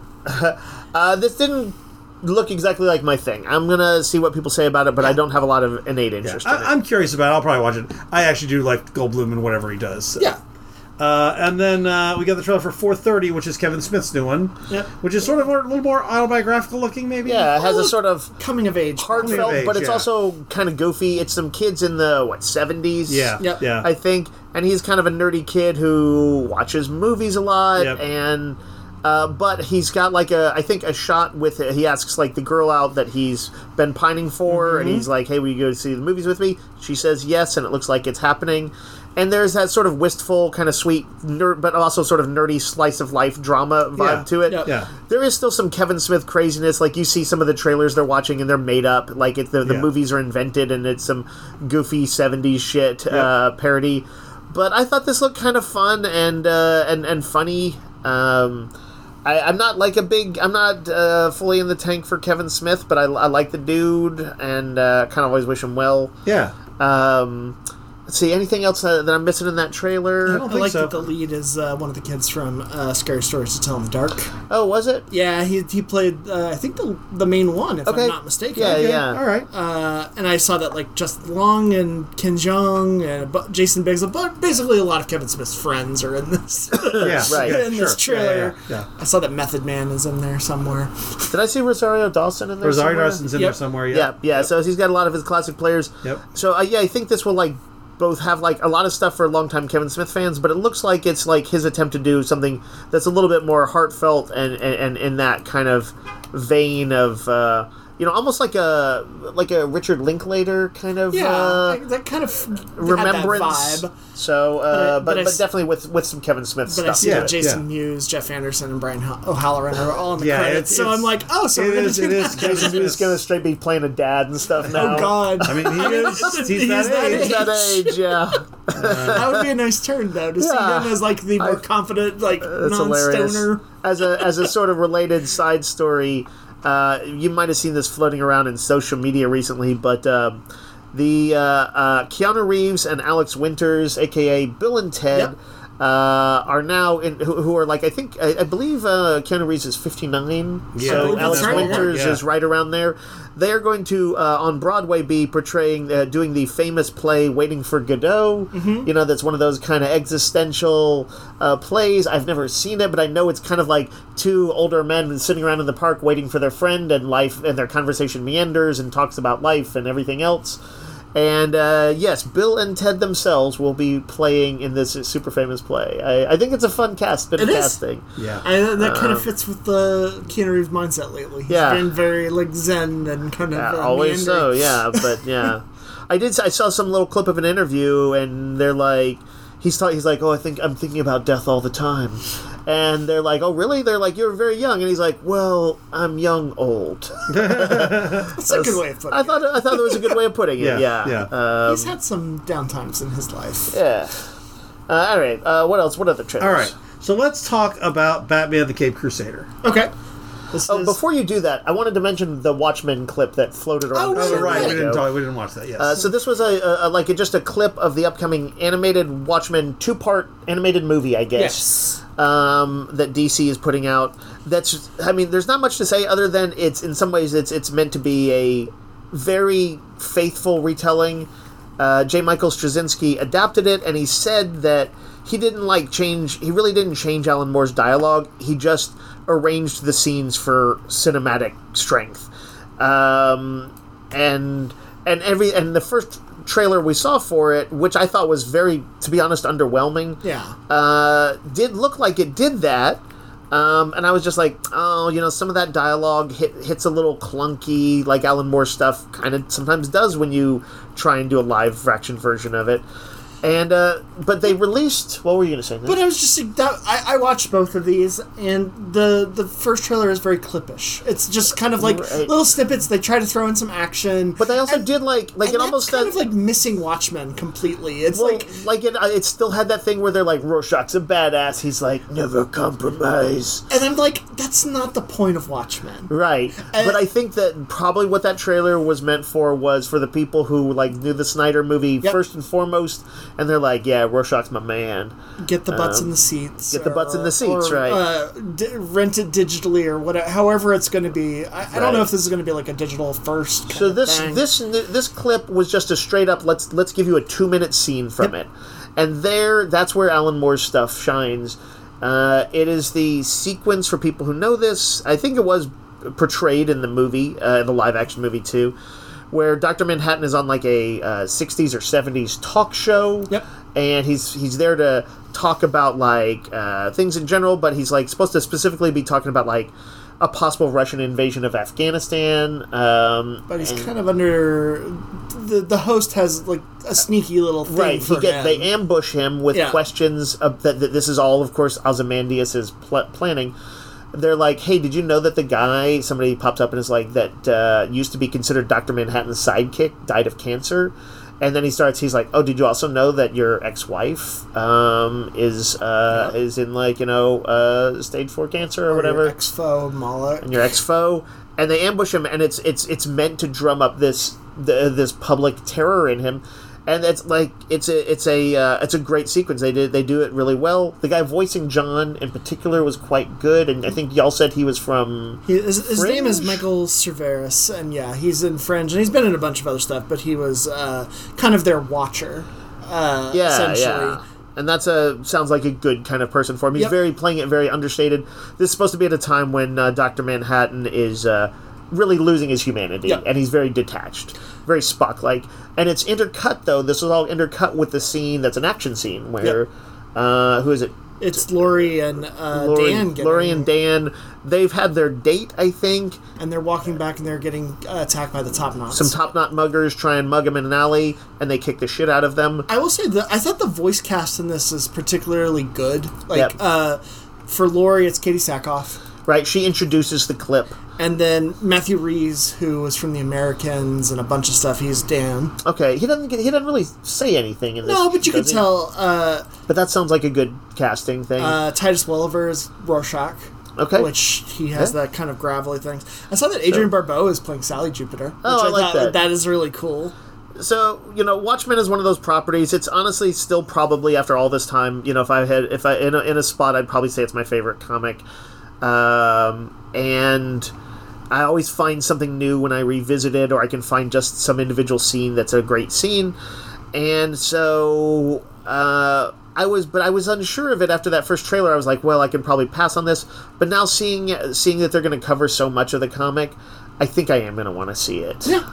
uh, this didn't look exactly like my thing. I'm gonna see what people say about it, but I don't have a lot of innate interest in it. I, I'm curious about it. I'll probably watch it. I actually do like Goldblum and whatever he does. so. Yeah. Uh, and then uh, we got the trailer for four thirty, which is Kevin Smith's new one. Yep. Which is sort of more, a little more autobiographical looking, maybe. yeah, it has Oh, a sort of Coming of age. heartfelt, Coming of age, but it's yeah. also kind of goofy. It's some kids in the what seventies. Yeah. Yep. Yeah. I think, and he's kind of a nerdy kid who watches movies a lot, Yep. and uh, but he's got like a, I think a shot with he asks like the girl out that he's been pining for, Mm-hmm. and he's like, "Hey, will you go see the movies with me?" She says yes, and it looks like it's happening. And there's that sort of wistful, kind of sweet, nerd, but also sort of nerdy slice of life drama vibe Yeah. to it. Yep. Yeah. There is still some Kevin Smith craziness. Like you see some of the trailers they're watching and they're made up. Like it, the, the Yeah. movies are invented and it's some goofy seventies shit uh, parody. But I thought this looked kind of fun and uh, and and funny. Um, I, I'm not like a big. I'm not uh, fully in the tank for Kevin Smith, but I, I like the dude and uh, kind of always wish him well. Yeah. Um, Let's see, anything else that, that I'm missing in that trailer? I don't I think like so. that the lead is uh, one of the kids from uh, Scary Stories to Tell in the Dark. Oh, was it? Yeah, he he played uh, I think the the main one, if Okay. I'm not mistaken. Yeah, Okay, yeah. All right. Uh, and I saw that like Justin Long and Ken Jeong and a bu- Jason Biggs, but basically a lot of Kevin Smith's friends are in this. Yeah. Right. Yeah, in sure. this trailer. Yeah, yeah, yeah. I saw that Method Man is in there somewhere. Did I see Rosario Dawson in there? Rosario somewhere? Dawson's in Yep. there somewhere. Yeah, Yeah. yeah. So he's got a lot of his classic players. Yep. So uh, yeah, I think this will like both have like a lot of stuff for longtime Kevin Smith fans, but it looks like it's like his attempt to do something that's a little bit more heartfelt and and, and in that kind of vein of uh, you know, almost like a like a Richard Linklater kind of Yeah, uh, like, that kind of remembrance. had that vibe. So, uh, But I- but but I but s- definitely with with some Kevin Smith But I stuff. see Yeah, that Jason yeah. Mewes, Jeff Anderson, and Brian Ho- O'Halloran are all in the Yeah, credits. it's- So it's- I'm like, oh, so it we're gonna is- do it is that. Jason He's Smith's- gonna straight be playing a dad and stuff now. Oh God! I mean, he is. He's, He's that that age. He's that age, yeah. That would be a nice turn, though, to Yeah. see him as like the more I- confident, like That's hilarious. non-stoner. As a as a sort of related side story, uh, you might have seen this floating around in social media recently, but um, the uh, uh, Keanu Reeves and Alex Winters, aka Bill and Ted. Yep. Uh, are now in who, who are like I think I, I believe uh, Keanu Reeves is fifty-nine, Yeah, I so believe Alex that's right, Winters yeah. is right around there. They are going to uh, on Broadway be portraying uh, doing the famous play Waiting for Godot. Mm-hmm. You know, that's one of those kind of existential uh, plays. I've never seen it, but I know it's kind of like two older men sitting around in the park waiting for their friend, and life and their conversation meanders and talks about life and everything else. And uh, yes, Bill and Ted themselves will be playing in this super famous play. I, I think it's a fun cast, bit of It is. casting. Yeah. I, that kind of fits with the Keanu Reeves mindset lately. He's Yeah. been very like zen and kind of Yeah, uh, always so, meandering. yeah. But yeah, I did. I saw some little clip of an interview, and they're like, he's ta- he's like, oh, I think I'm thinking about death all the time, and they're like, oh, really? They're like, you're very young, and he's like, well, I'm young old. That's a good way of putting I thought it. I thought that was a good way of putting it. Yeah, Yeah, yeah. Um, He's had some downtimes in his life. yeah. Uh, all right. Uh, what else? What other trailers? All right. So let's talk about Batman: The Caped Crusader. Okay. This Oh, is, before you do that, I wanted to mention the Watchmen clip that floated around. Oh, a Oh, few right. days We didn't ago. talk. We didn't watch that. Yes. Uh, so this was a, a, a like a, just a clip of the upcoming animated Watchmen two-part animated movie, I guess, yes. um, that D C is putting out. That's, I mean, there's not much to say other than it's in some ways it's it's meant to be a very faithful retelling. Uh, J. Michael Straczynski adapted it, and he said that he didn't like change. He really didn't change Alan Moore's dialogue. He just arranged the scenes for cinematic strength. Um, and and every and the first trailer we saw for it, which I thought was very, to be honest, underwhelming. Yeah. Uh, did look like it did that. Um, and I was just like, oh, you know, some of that dialogue hit, hits a little clunky, like Alan Moore stuff kind of sometimes does when you try and do a live action version of it. And uh, but they released. What were you going to say? Nick? But I was just like, that, I, I watched both of these, and the the first trailer is very clippish. It's just kind of like Right. little snippets. They try to throw in some action, But they also and, did like like and it that's almost kind does, of like missing Watchmen completely. It's well, like like it, uh, it still had that thing where they're like, Rorschach's a badass. He's like, never compromise. And I'm like, that's not the point of Watchmen. Right. And- but I think that probably what that trailer was meant for was for the people who like knew the Snyder movie Yep. first and foremost, and they're like, yeah, Rorschach's my man. Get the butts in the seats. Um, get the butts in the seats, or, right. Uh, d- rent it digitally or whatever. However, it's going to be. I, I don't know Right. if this is going to be like a digital first. Kind So of this thing. this this clip was just a straight up let's let's give you a two minute scene from it, and there that's where Alan Moore's stuff shines. Uh, it is the sequence for people who know this. I think it was portrayed in the movie, uh, the live action movie too, where Doctor Manhattan is on like a uh, sixties or seventies talk show. Yep. And he's he's there to talk about like uh, things in general, but he's like supposed to specifically be talking about like a possible Russian invasion of Afghanistan. Um, But he's and- kind of under. The the host has like a sneaky little thing right. for He get him. they ambush him with Yeah. questions of, that, that this is all, of course, Ozymandias' pl- planning. They're like, hey, did you know that the guy, somebody pops up and is like, that uh, used to be considered Doctor Manhattan's sidekick, died of cancer? And then he starts, he's like, oh, did you also know that your ex-wife um, is uh, Yeah. is in, like, you know, uh, stage four cancer or, Or whatever? your ex-foe Moloch. And your ex-foe, and they ambush him, and it's it's it's meant to drum up this the, this public terror in him. and it's like it's a it's a uh, it's a great sequence. They did they do it really well. The guy voicing John in particular was quite good, and I think y'all said he was from. He, his his name is Fringe? Michael Cerveris, and yeah, he's in Fringe, and he's been in a bunch of other stuff, but he was uh, kind of their watcher. Uh, Yeah, essentially. yeah. And that's a sounds like a good kind of person for him. He's Yep. very playing it very understated. This is supposed to be at a time when uh, Doctor Manhattan is uh, really losing his humanity, Yep. and he's very detached, very Spock-like. And it's intercut though. This is all intercut with the scene that's an action scene where Yep. uh, who is it? It's Laurie and uh, Laurie, Dan getting, Laurie and Dan. They've had their date, I think. and they're walking back and they're getting uh, attacked by the top knots. Some top knot muggers try and mug him in an alley, and they kick the shit out of them. I will say that I thought the voice cast in this is particularly good. Like Yep. uh, for Laurie, it's Katie Sackhoff, Right? She introduces the clip. and then Matthew Reeves, who was from The Americans and a bunch of stuff. He's Dan. Okay, he doesn't get, he doesn't really say anything in this. No, but you can does he? tell uh, But that sounds like a good casting thing. uh, Titus Welliver is Rorschach. Okay. Which he has Yeah. that kind of gravelly thing. I saw that Adrian Barbeau is playing Sally Jupiter. Which Oh, I like thought that. that is really cool. So, you know, Watchmen is one of those properties. It's honestly still probably after all this time, you know, if I had if I in a, in a spot, I'd probably say it's my favorite comic. Um, and I always find something new when I revisit it, or I can find just some individual scene that's a great scene. And so uh, I was, but I was unsure of it after that first trailer. I was like, well, I can probably pass on this. But now seeing seeing that they're going to cover so much of the comic, I think I am going to want to see it. Yeah.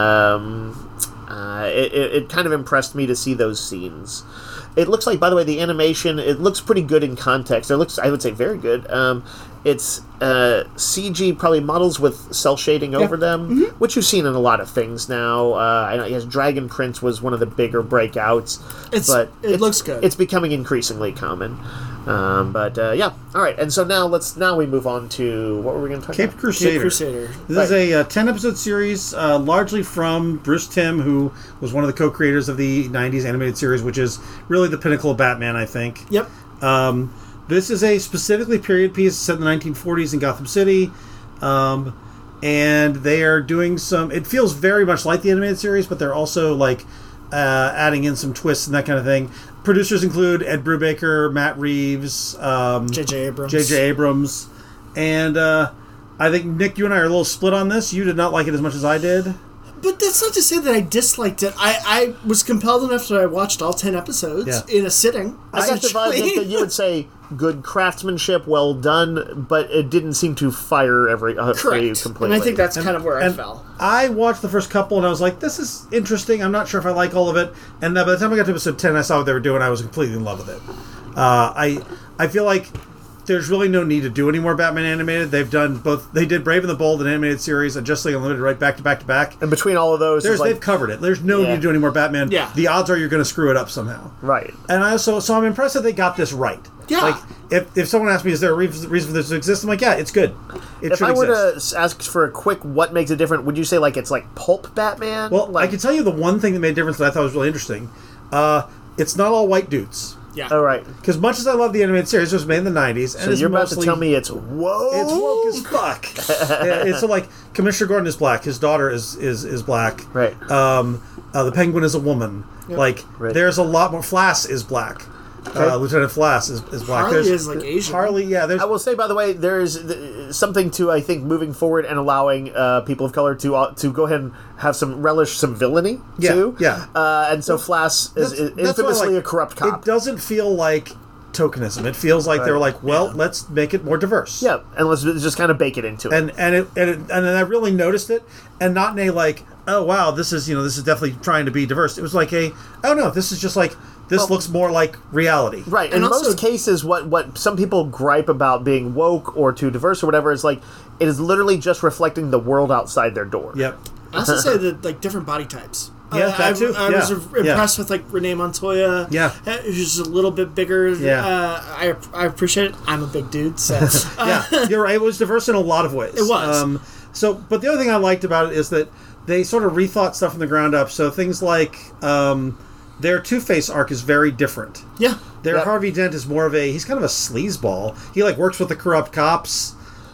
Um, uh, it, it, it kind of impressed me to see those scenes. It looks like, by the way, the animation, it looks pretty good in context. It looks, I would say, very good. Um, it's uh, C G, probably models with cell shading over them, Mm-hmm. which you've seen in a lot of things now. Uh, I guess Dragon Prince was one of the bigger breakouts. It's- but it it's, looks good. It's becoming increasingly common. Um, but, uh, yeah. All right. And so now let's, now we move on to, what were we going to talk Cape about? Crusader. Cape Crusader. This is a uh, ten-episode series, uh, largely from Bruce Timm, who was one of the co-creators of the nineties animated series, which is really the pinnacle of Batman, I think. Yep. Um, this is a specifically period piece set in the nineteen forties in Gotham City. Um, and they are doing some... It feels very much like the animated series, but they're also, like, uh, adding in some twists and that kind of thing. Producers include Ed Brubaker, Matt Reeves, um, J J Abrams. J J Abrams. And uh, I think, Nick, you and I are a little split on this. You did not like it as much as I did. But that's not to say that I disliked it. I, I was compelled enough that I watched all ten episodes Yeah. in a sitting. I got the vibe essentially. that you would say good craftsmanship, well done, but it didn't seem to fire every uh, for you Correct. completely. And I think that's kind of where I And fell. I watched the first couple and I was like, this is interesting. I'm not sure if I like all of it. And then by the time I got to episode ten, I saw what they were doing. I was completely in love with it. Uh, I I feel like there's really no need to do any more Batman animated. They've done both. They did Brave and the Bold, an animated series, and Justice League Unlimited right back to back to back. and between all of those, There's, is like, they've covered it. There's no Yeah. need to do any more Batman. Yeah. The odds are you're going to screw it up somehow. right. And I also, so I'm impressed that they got this right. Yeah. Like, if, if someone asked me, is there a re- reason for this to exist? I'm like, yeah, it's good. It If should I were exist. to ask for a quick, what makes it different? Would you say like it's like pulp Batman? Well, like, I can tell you the one thing that made a difference that I thought was really interesting. Uh, it's not all white dudes. Yeah. all right. Because much as I love the animated series, it was made in the nineties. And So it's you're about mostly, to tell me it's whoa. it's woke as fuck. Yeah, it's so like Commissioner Gordon is black. His daughter is is, is black. Right. Um, uh, the Penguin is a woman. Like Right. there's a lot more. Flass is black. Uh, Lieutenant Flass is, is black. Harley There's- is like Asian. Harley, yeah. There's I will say, by the way, there's th- something to I think moving forward and allowing uh, people of color to uh, to go ahead and have some relish some villainy Yeah, too. yeah. Uh, and so Flass is, is That's- that's what I infamously like. a corrupt cop. It doesn't feel like tokenism. It feels like they were like, well, let's make it more diverse. Yeah, and let's just kind of bake it into it. And and it, and it, and then I really noticed it, and not in a like, oh wow, this is you know this is definitely trying to be diverse. It was like a, oh no, this is just like this Well- looks more like reality. Right. In And also- most cases, what, what some people gripe about being woke or too diverse or whatever is like, it is literally just reflecting the world outside their door. Yep. I also say that like different body types. Yeah, Uh, that I, too. I Yeah, was yeah. impressed with like Renee Montoya. Yeah. uh, who's a little bit bigger. Yeah. uh, I I appreciate it. I'm a big dude, so uh, Yeah, you're right. It was diverse in a lot of ways. It was. Um, so, but the other thing I liked about it is that they sort of rethought stuff from the ground up. So things like um, their Two-Face arc is very different. yeah. Their Yep. Harvey Dent is more of a he's kind of a sleazeball. He like works with the corrupt cops.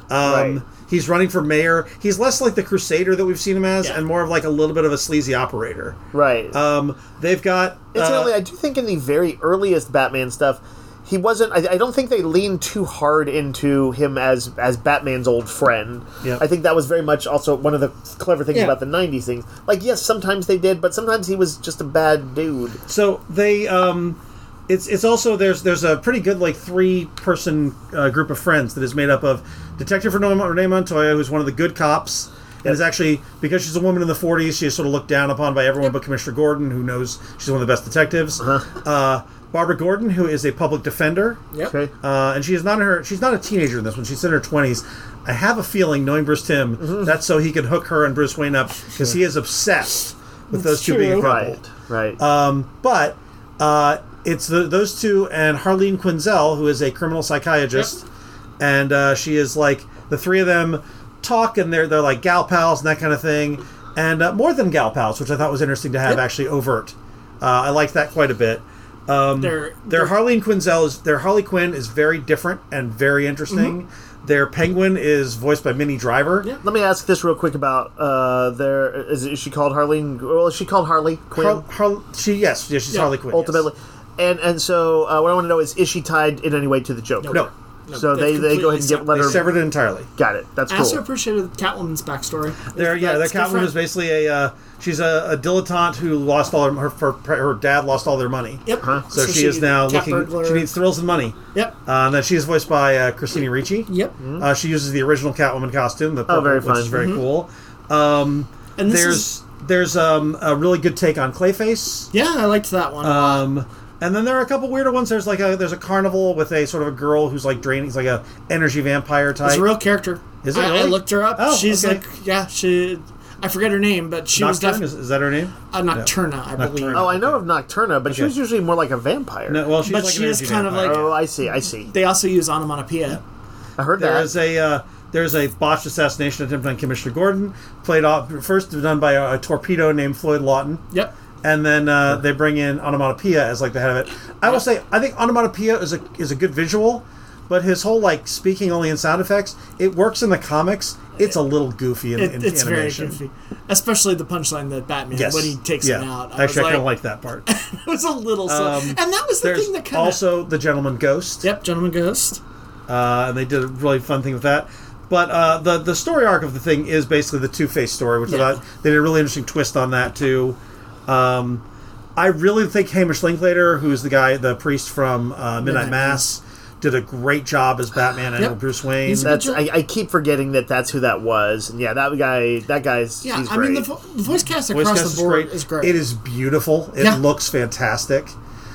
Um, Right. He's running for mayor. He's less like the Crusader that we've seen him as, Yeah. and more of like a little bit of a sleazy operator. Right. Um, they've got. Incidentally, Uh, I do think in the very earliest Batman stuff, he wasn't. I, I don't think they leaned too hard into him as as Batman's old friend. Yep. I think that was very much also one of the clever things Yeah. about the nineties things. Like, yes, sometimes they did, but sometimes he was just a bad dude. so they. Um, it's it's also there's there's a pretty good like three person uh, group of friends that is made up of Detective Renee Renee Montoya, who's one of the good cops. And is actually, because she's a woman in the forties, she is sort of looked down upon by everyone but Commissioner Gordon, who knows she's one of the best detectives. Uh-huh. Uh, Barbara Gordon, who is a public defender. Yep. Okay. Uh, and she is not in her. She's not a teenager in this one. She's in her twenties. I have a feeling, knowing Bruce Timm, Mm-hmm. that's so he can hook her and Bruce Wayne up because he is obsessed with those two being a true. couple. Right. Right. Um, but uh, it's the, those two and Harleen Quinzel, who is a criminal psychiatrist, and uh, she is like the three of them talk, and they're they're like gal pals and that kind of thing, and uh, more than gal pals, which I thought was interesting to have Yep. actually overt. Uh, I liked that quite a bit. Um, They're- their they're- Harleen Quinzel is their Harley Quinn is very different and very interesting. Their Penguin is voiced by Minnie Driver. Yeah. Let me ask this real quick about uh, their. Is, is she called Harleen? Well, is she called Harley Quinn? Har- Har- she yes, yes, she's Yeah, Harley Quinn. yes. ultimately, and and so uh, what I want to know is, is she tied in any way to the Joker? No. So they, they go ahead and get let They her. severed it entirely. Got it. That's I also cool. appreciated Catwoman's backstory. There, yeah, their That's Catwoman different. is basically a uh, she's a, a dilettante who lost all her, her her her dad lost all their money. Yep. Huh? So, she, is now cat looking. burglar. She needs thrills and money. Yep. Uh, and then she is voiced by uh, Christina Ricci. Yep. Uh, she uses the original Catwoman costume, the purple, very which fun. is very cool. Um, And this there's is there's um, a really good take on Clayface. yeah, I liked that one. a lot. Um, and then there are a couple weirder ones. There's like a there's a carnival with a sort of a girl who's like draining. It's like a energy vampire type. It's a real character. Is it I, I really? looked her up. Oh, She's okay. like, yeah, she. I forget her name, but she was Nocturne? definitely Is, is that her name? uh, Nocturna, I believe. Nocturna. Oh, I know of Nocturna, but she Okay. was usually more like a vampire. No, well, she's But like she an is energy kind of vampire. like- Oh, I see. I see. They also use onomatopoeia. I heard There that. is a uh, there's a botched assassination attempt on Commissioner Gordon, played off first done by a, a torpedo named Floyd Lawton, Yep. and then uh, they bring in onomatopoeia as like the head of it. I will say I think onomatopoeia is a is a good visual, but his whole like speaking only in sound effects, it works in the comics. It's a little goofy in, It, in it's very animation. goofy, especially the punchline that Batman Yes. when he takes yeah. him out. I Actually, I was kind of like, like that part. it was a little, slow. Um, and that was the There's thing that kind of also the Gentleman Ghost. Yep, Gentleman Ghost. Uh, and they did a really fun thing with that. But uh, the the story arc of the thing is basically the Two-Face story, which Yeah. I thought they did a really interesting twist on that too. Um, I really think Hamish Linklater, who's the guy, the priest from uh, Midnight Midnight Mass, did a great job as Batman and Yep. Bruce Wayne. He's a That's good I, I keep forgetting that that's who that was. And yeah, that guy. That guy's. Yeah, he's I mean the, great. vo- the voice cast Voice across cast the board is great. It is beautiful. It Yeah. looks fantastic.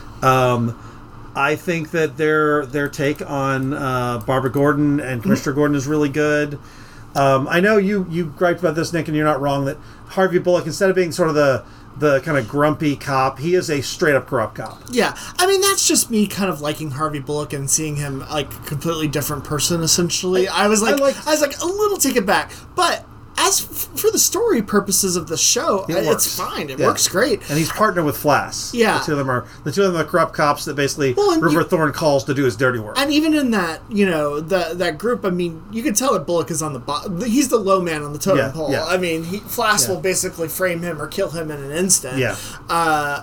Um, I think that their their take on uh, Barbara Gordon and Commissioner Gordon is really good. Um, I know you you griped about this, Nick, and you're not wrong. That Harvey Bullock, instead of being sort of the the kind of grumpy cop, he is a straight up corrupt cop. Yeah, I mean that's just me kind of liking Harvey Bullock and seeing him like a completely different person. Essentially, I, was like, I, like- was like a little taken back, but as f- for the story purposes of the show, It I- works. it's fine. It Yeah. works great. And he's partnered with Flass. Yeah. the two of them are the two of them are corrupt cops that basically Well, and River you- Thorne calls to do his dirty work. And even in that, you know, the that group, I mean, you can tell that Bullock is on the bottom. He's the low man on the totem Yeah, pole. yeah. I mean, he, Flass Yeah. will basically frame him or kill him in an instant. Yeah. Uh,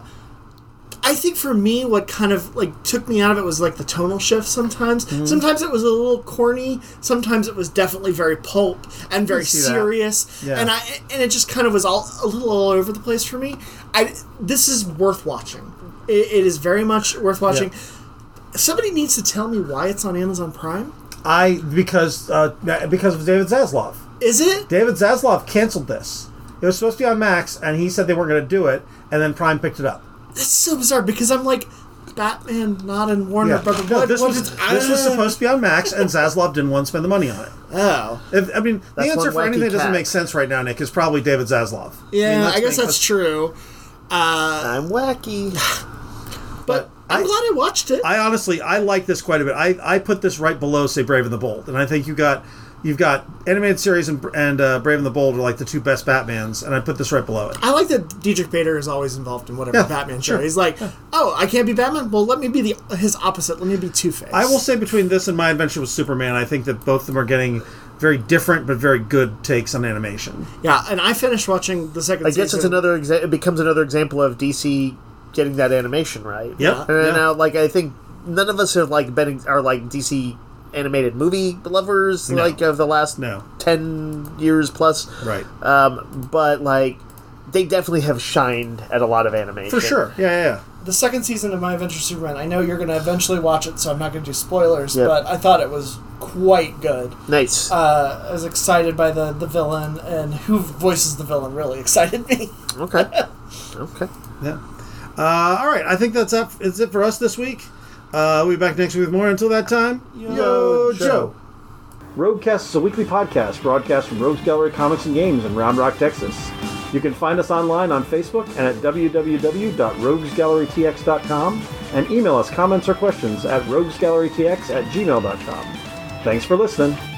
I think for me, what kind of like took me out of it was like the tonal shift. Sometimes, Mm-hmm. sometimes it was a little corny. Sometimes it was definitely very pulp and very see that. serious. Yeah. And I and it just kind of was all a little all over the place for me. I this is worth watching. It, it is very much worth watching. Somebody needs to tell me why it's on Amazon Prime. I because uh, because of David Zaslav. Is it? David Zaslav canceled this. It was supposed to be on Max, and he said they weren't going to do it, and then Prime picked it up. That's so bizarre because I'm like, Batman not in Warner Yeah. Brothers. No, What- this what was is- this was uh, supposed to be on Max, and Zaslav didn't want to spend the money on it. Oh, If, I mean, That's the answer one for wacky anything that doesn't cat. make sense right now, Nick, is probably David Zaslav. yeah. I, mean, I, let's guess make- that's true. Uh, I'm wacky. but I'm I, glad I watched it. I honestly, I like this quite a bit. I, I put this right below, say, Brave and the Bold, and I think you got you've got animated series and, and uh, Brave and the Bold are like the two best Batmans, and I put this right below it. I like that Diedrich Bader is always involved in whatever Yeah, Batman sure. show. He's like, oh, I can't be Batman? Well, let me be the his opposite. Let me be Two-Face. I will say between this and My Adventure with Superman, I think that both of them are getting very different but very good takes on animation. Yeah, and I finished watching the second I season. guess it's another exa- it becomes another example of D C getting that animation right. Yep. And Yeah. now, like, I think none of us have like been are like D C animated movie lovers No. like of the last No. ten years plus. Right. Um, but like, they definitely have shined at a lot of animation For sure. Yeah, yeah, yeah. The second season of My Adventure Superman, I know you're going to eventually watch it, so I'm not going to do spoilers, Yep. but I thought it was quite good. Nice. Uh, I was excited by the, the villain, and who voices the villain really excited me. Okay. Okay. Yeah. Uh, all right. I think that's up. Is it for us this week? Uh, we'll be back next week with more. Until that time, Yo, Joe. Roguecast is a weekly podcast broadcast from Rogues Gallery Comics and Games in Round Rock, Texas. You can find us online on Facebook and at w w w dot rogues gallery t x dot com and email us comments or questions at rogues gallery t x at gmail dot com. Thanks for listening.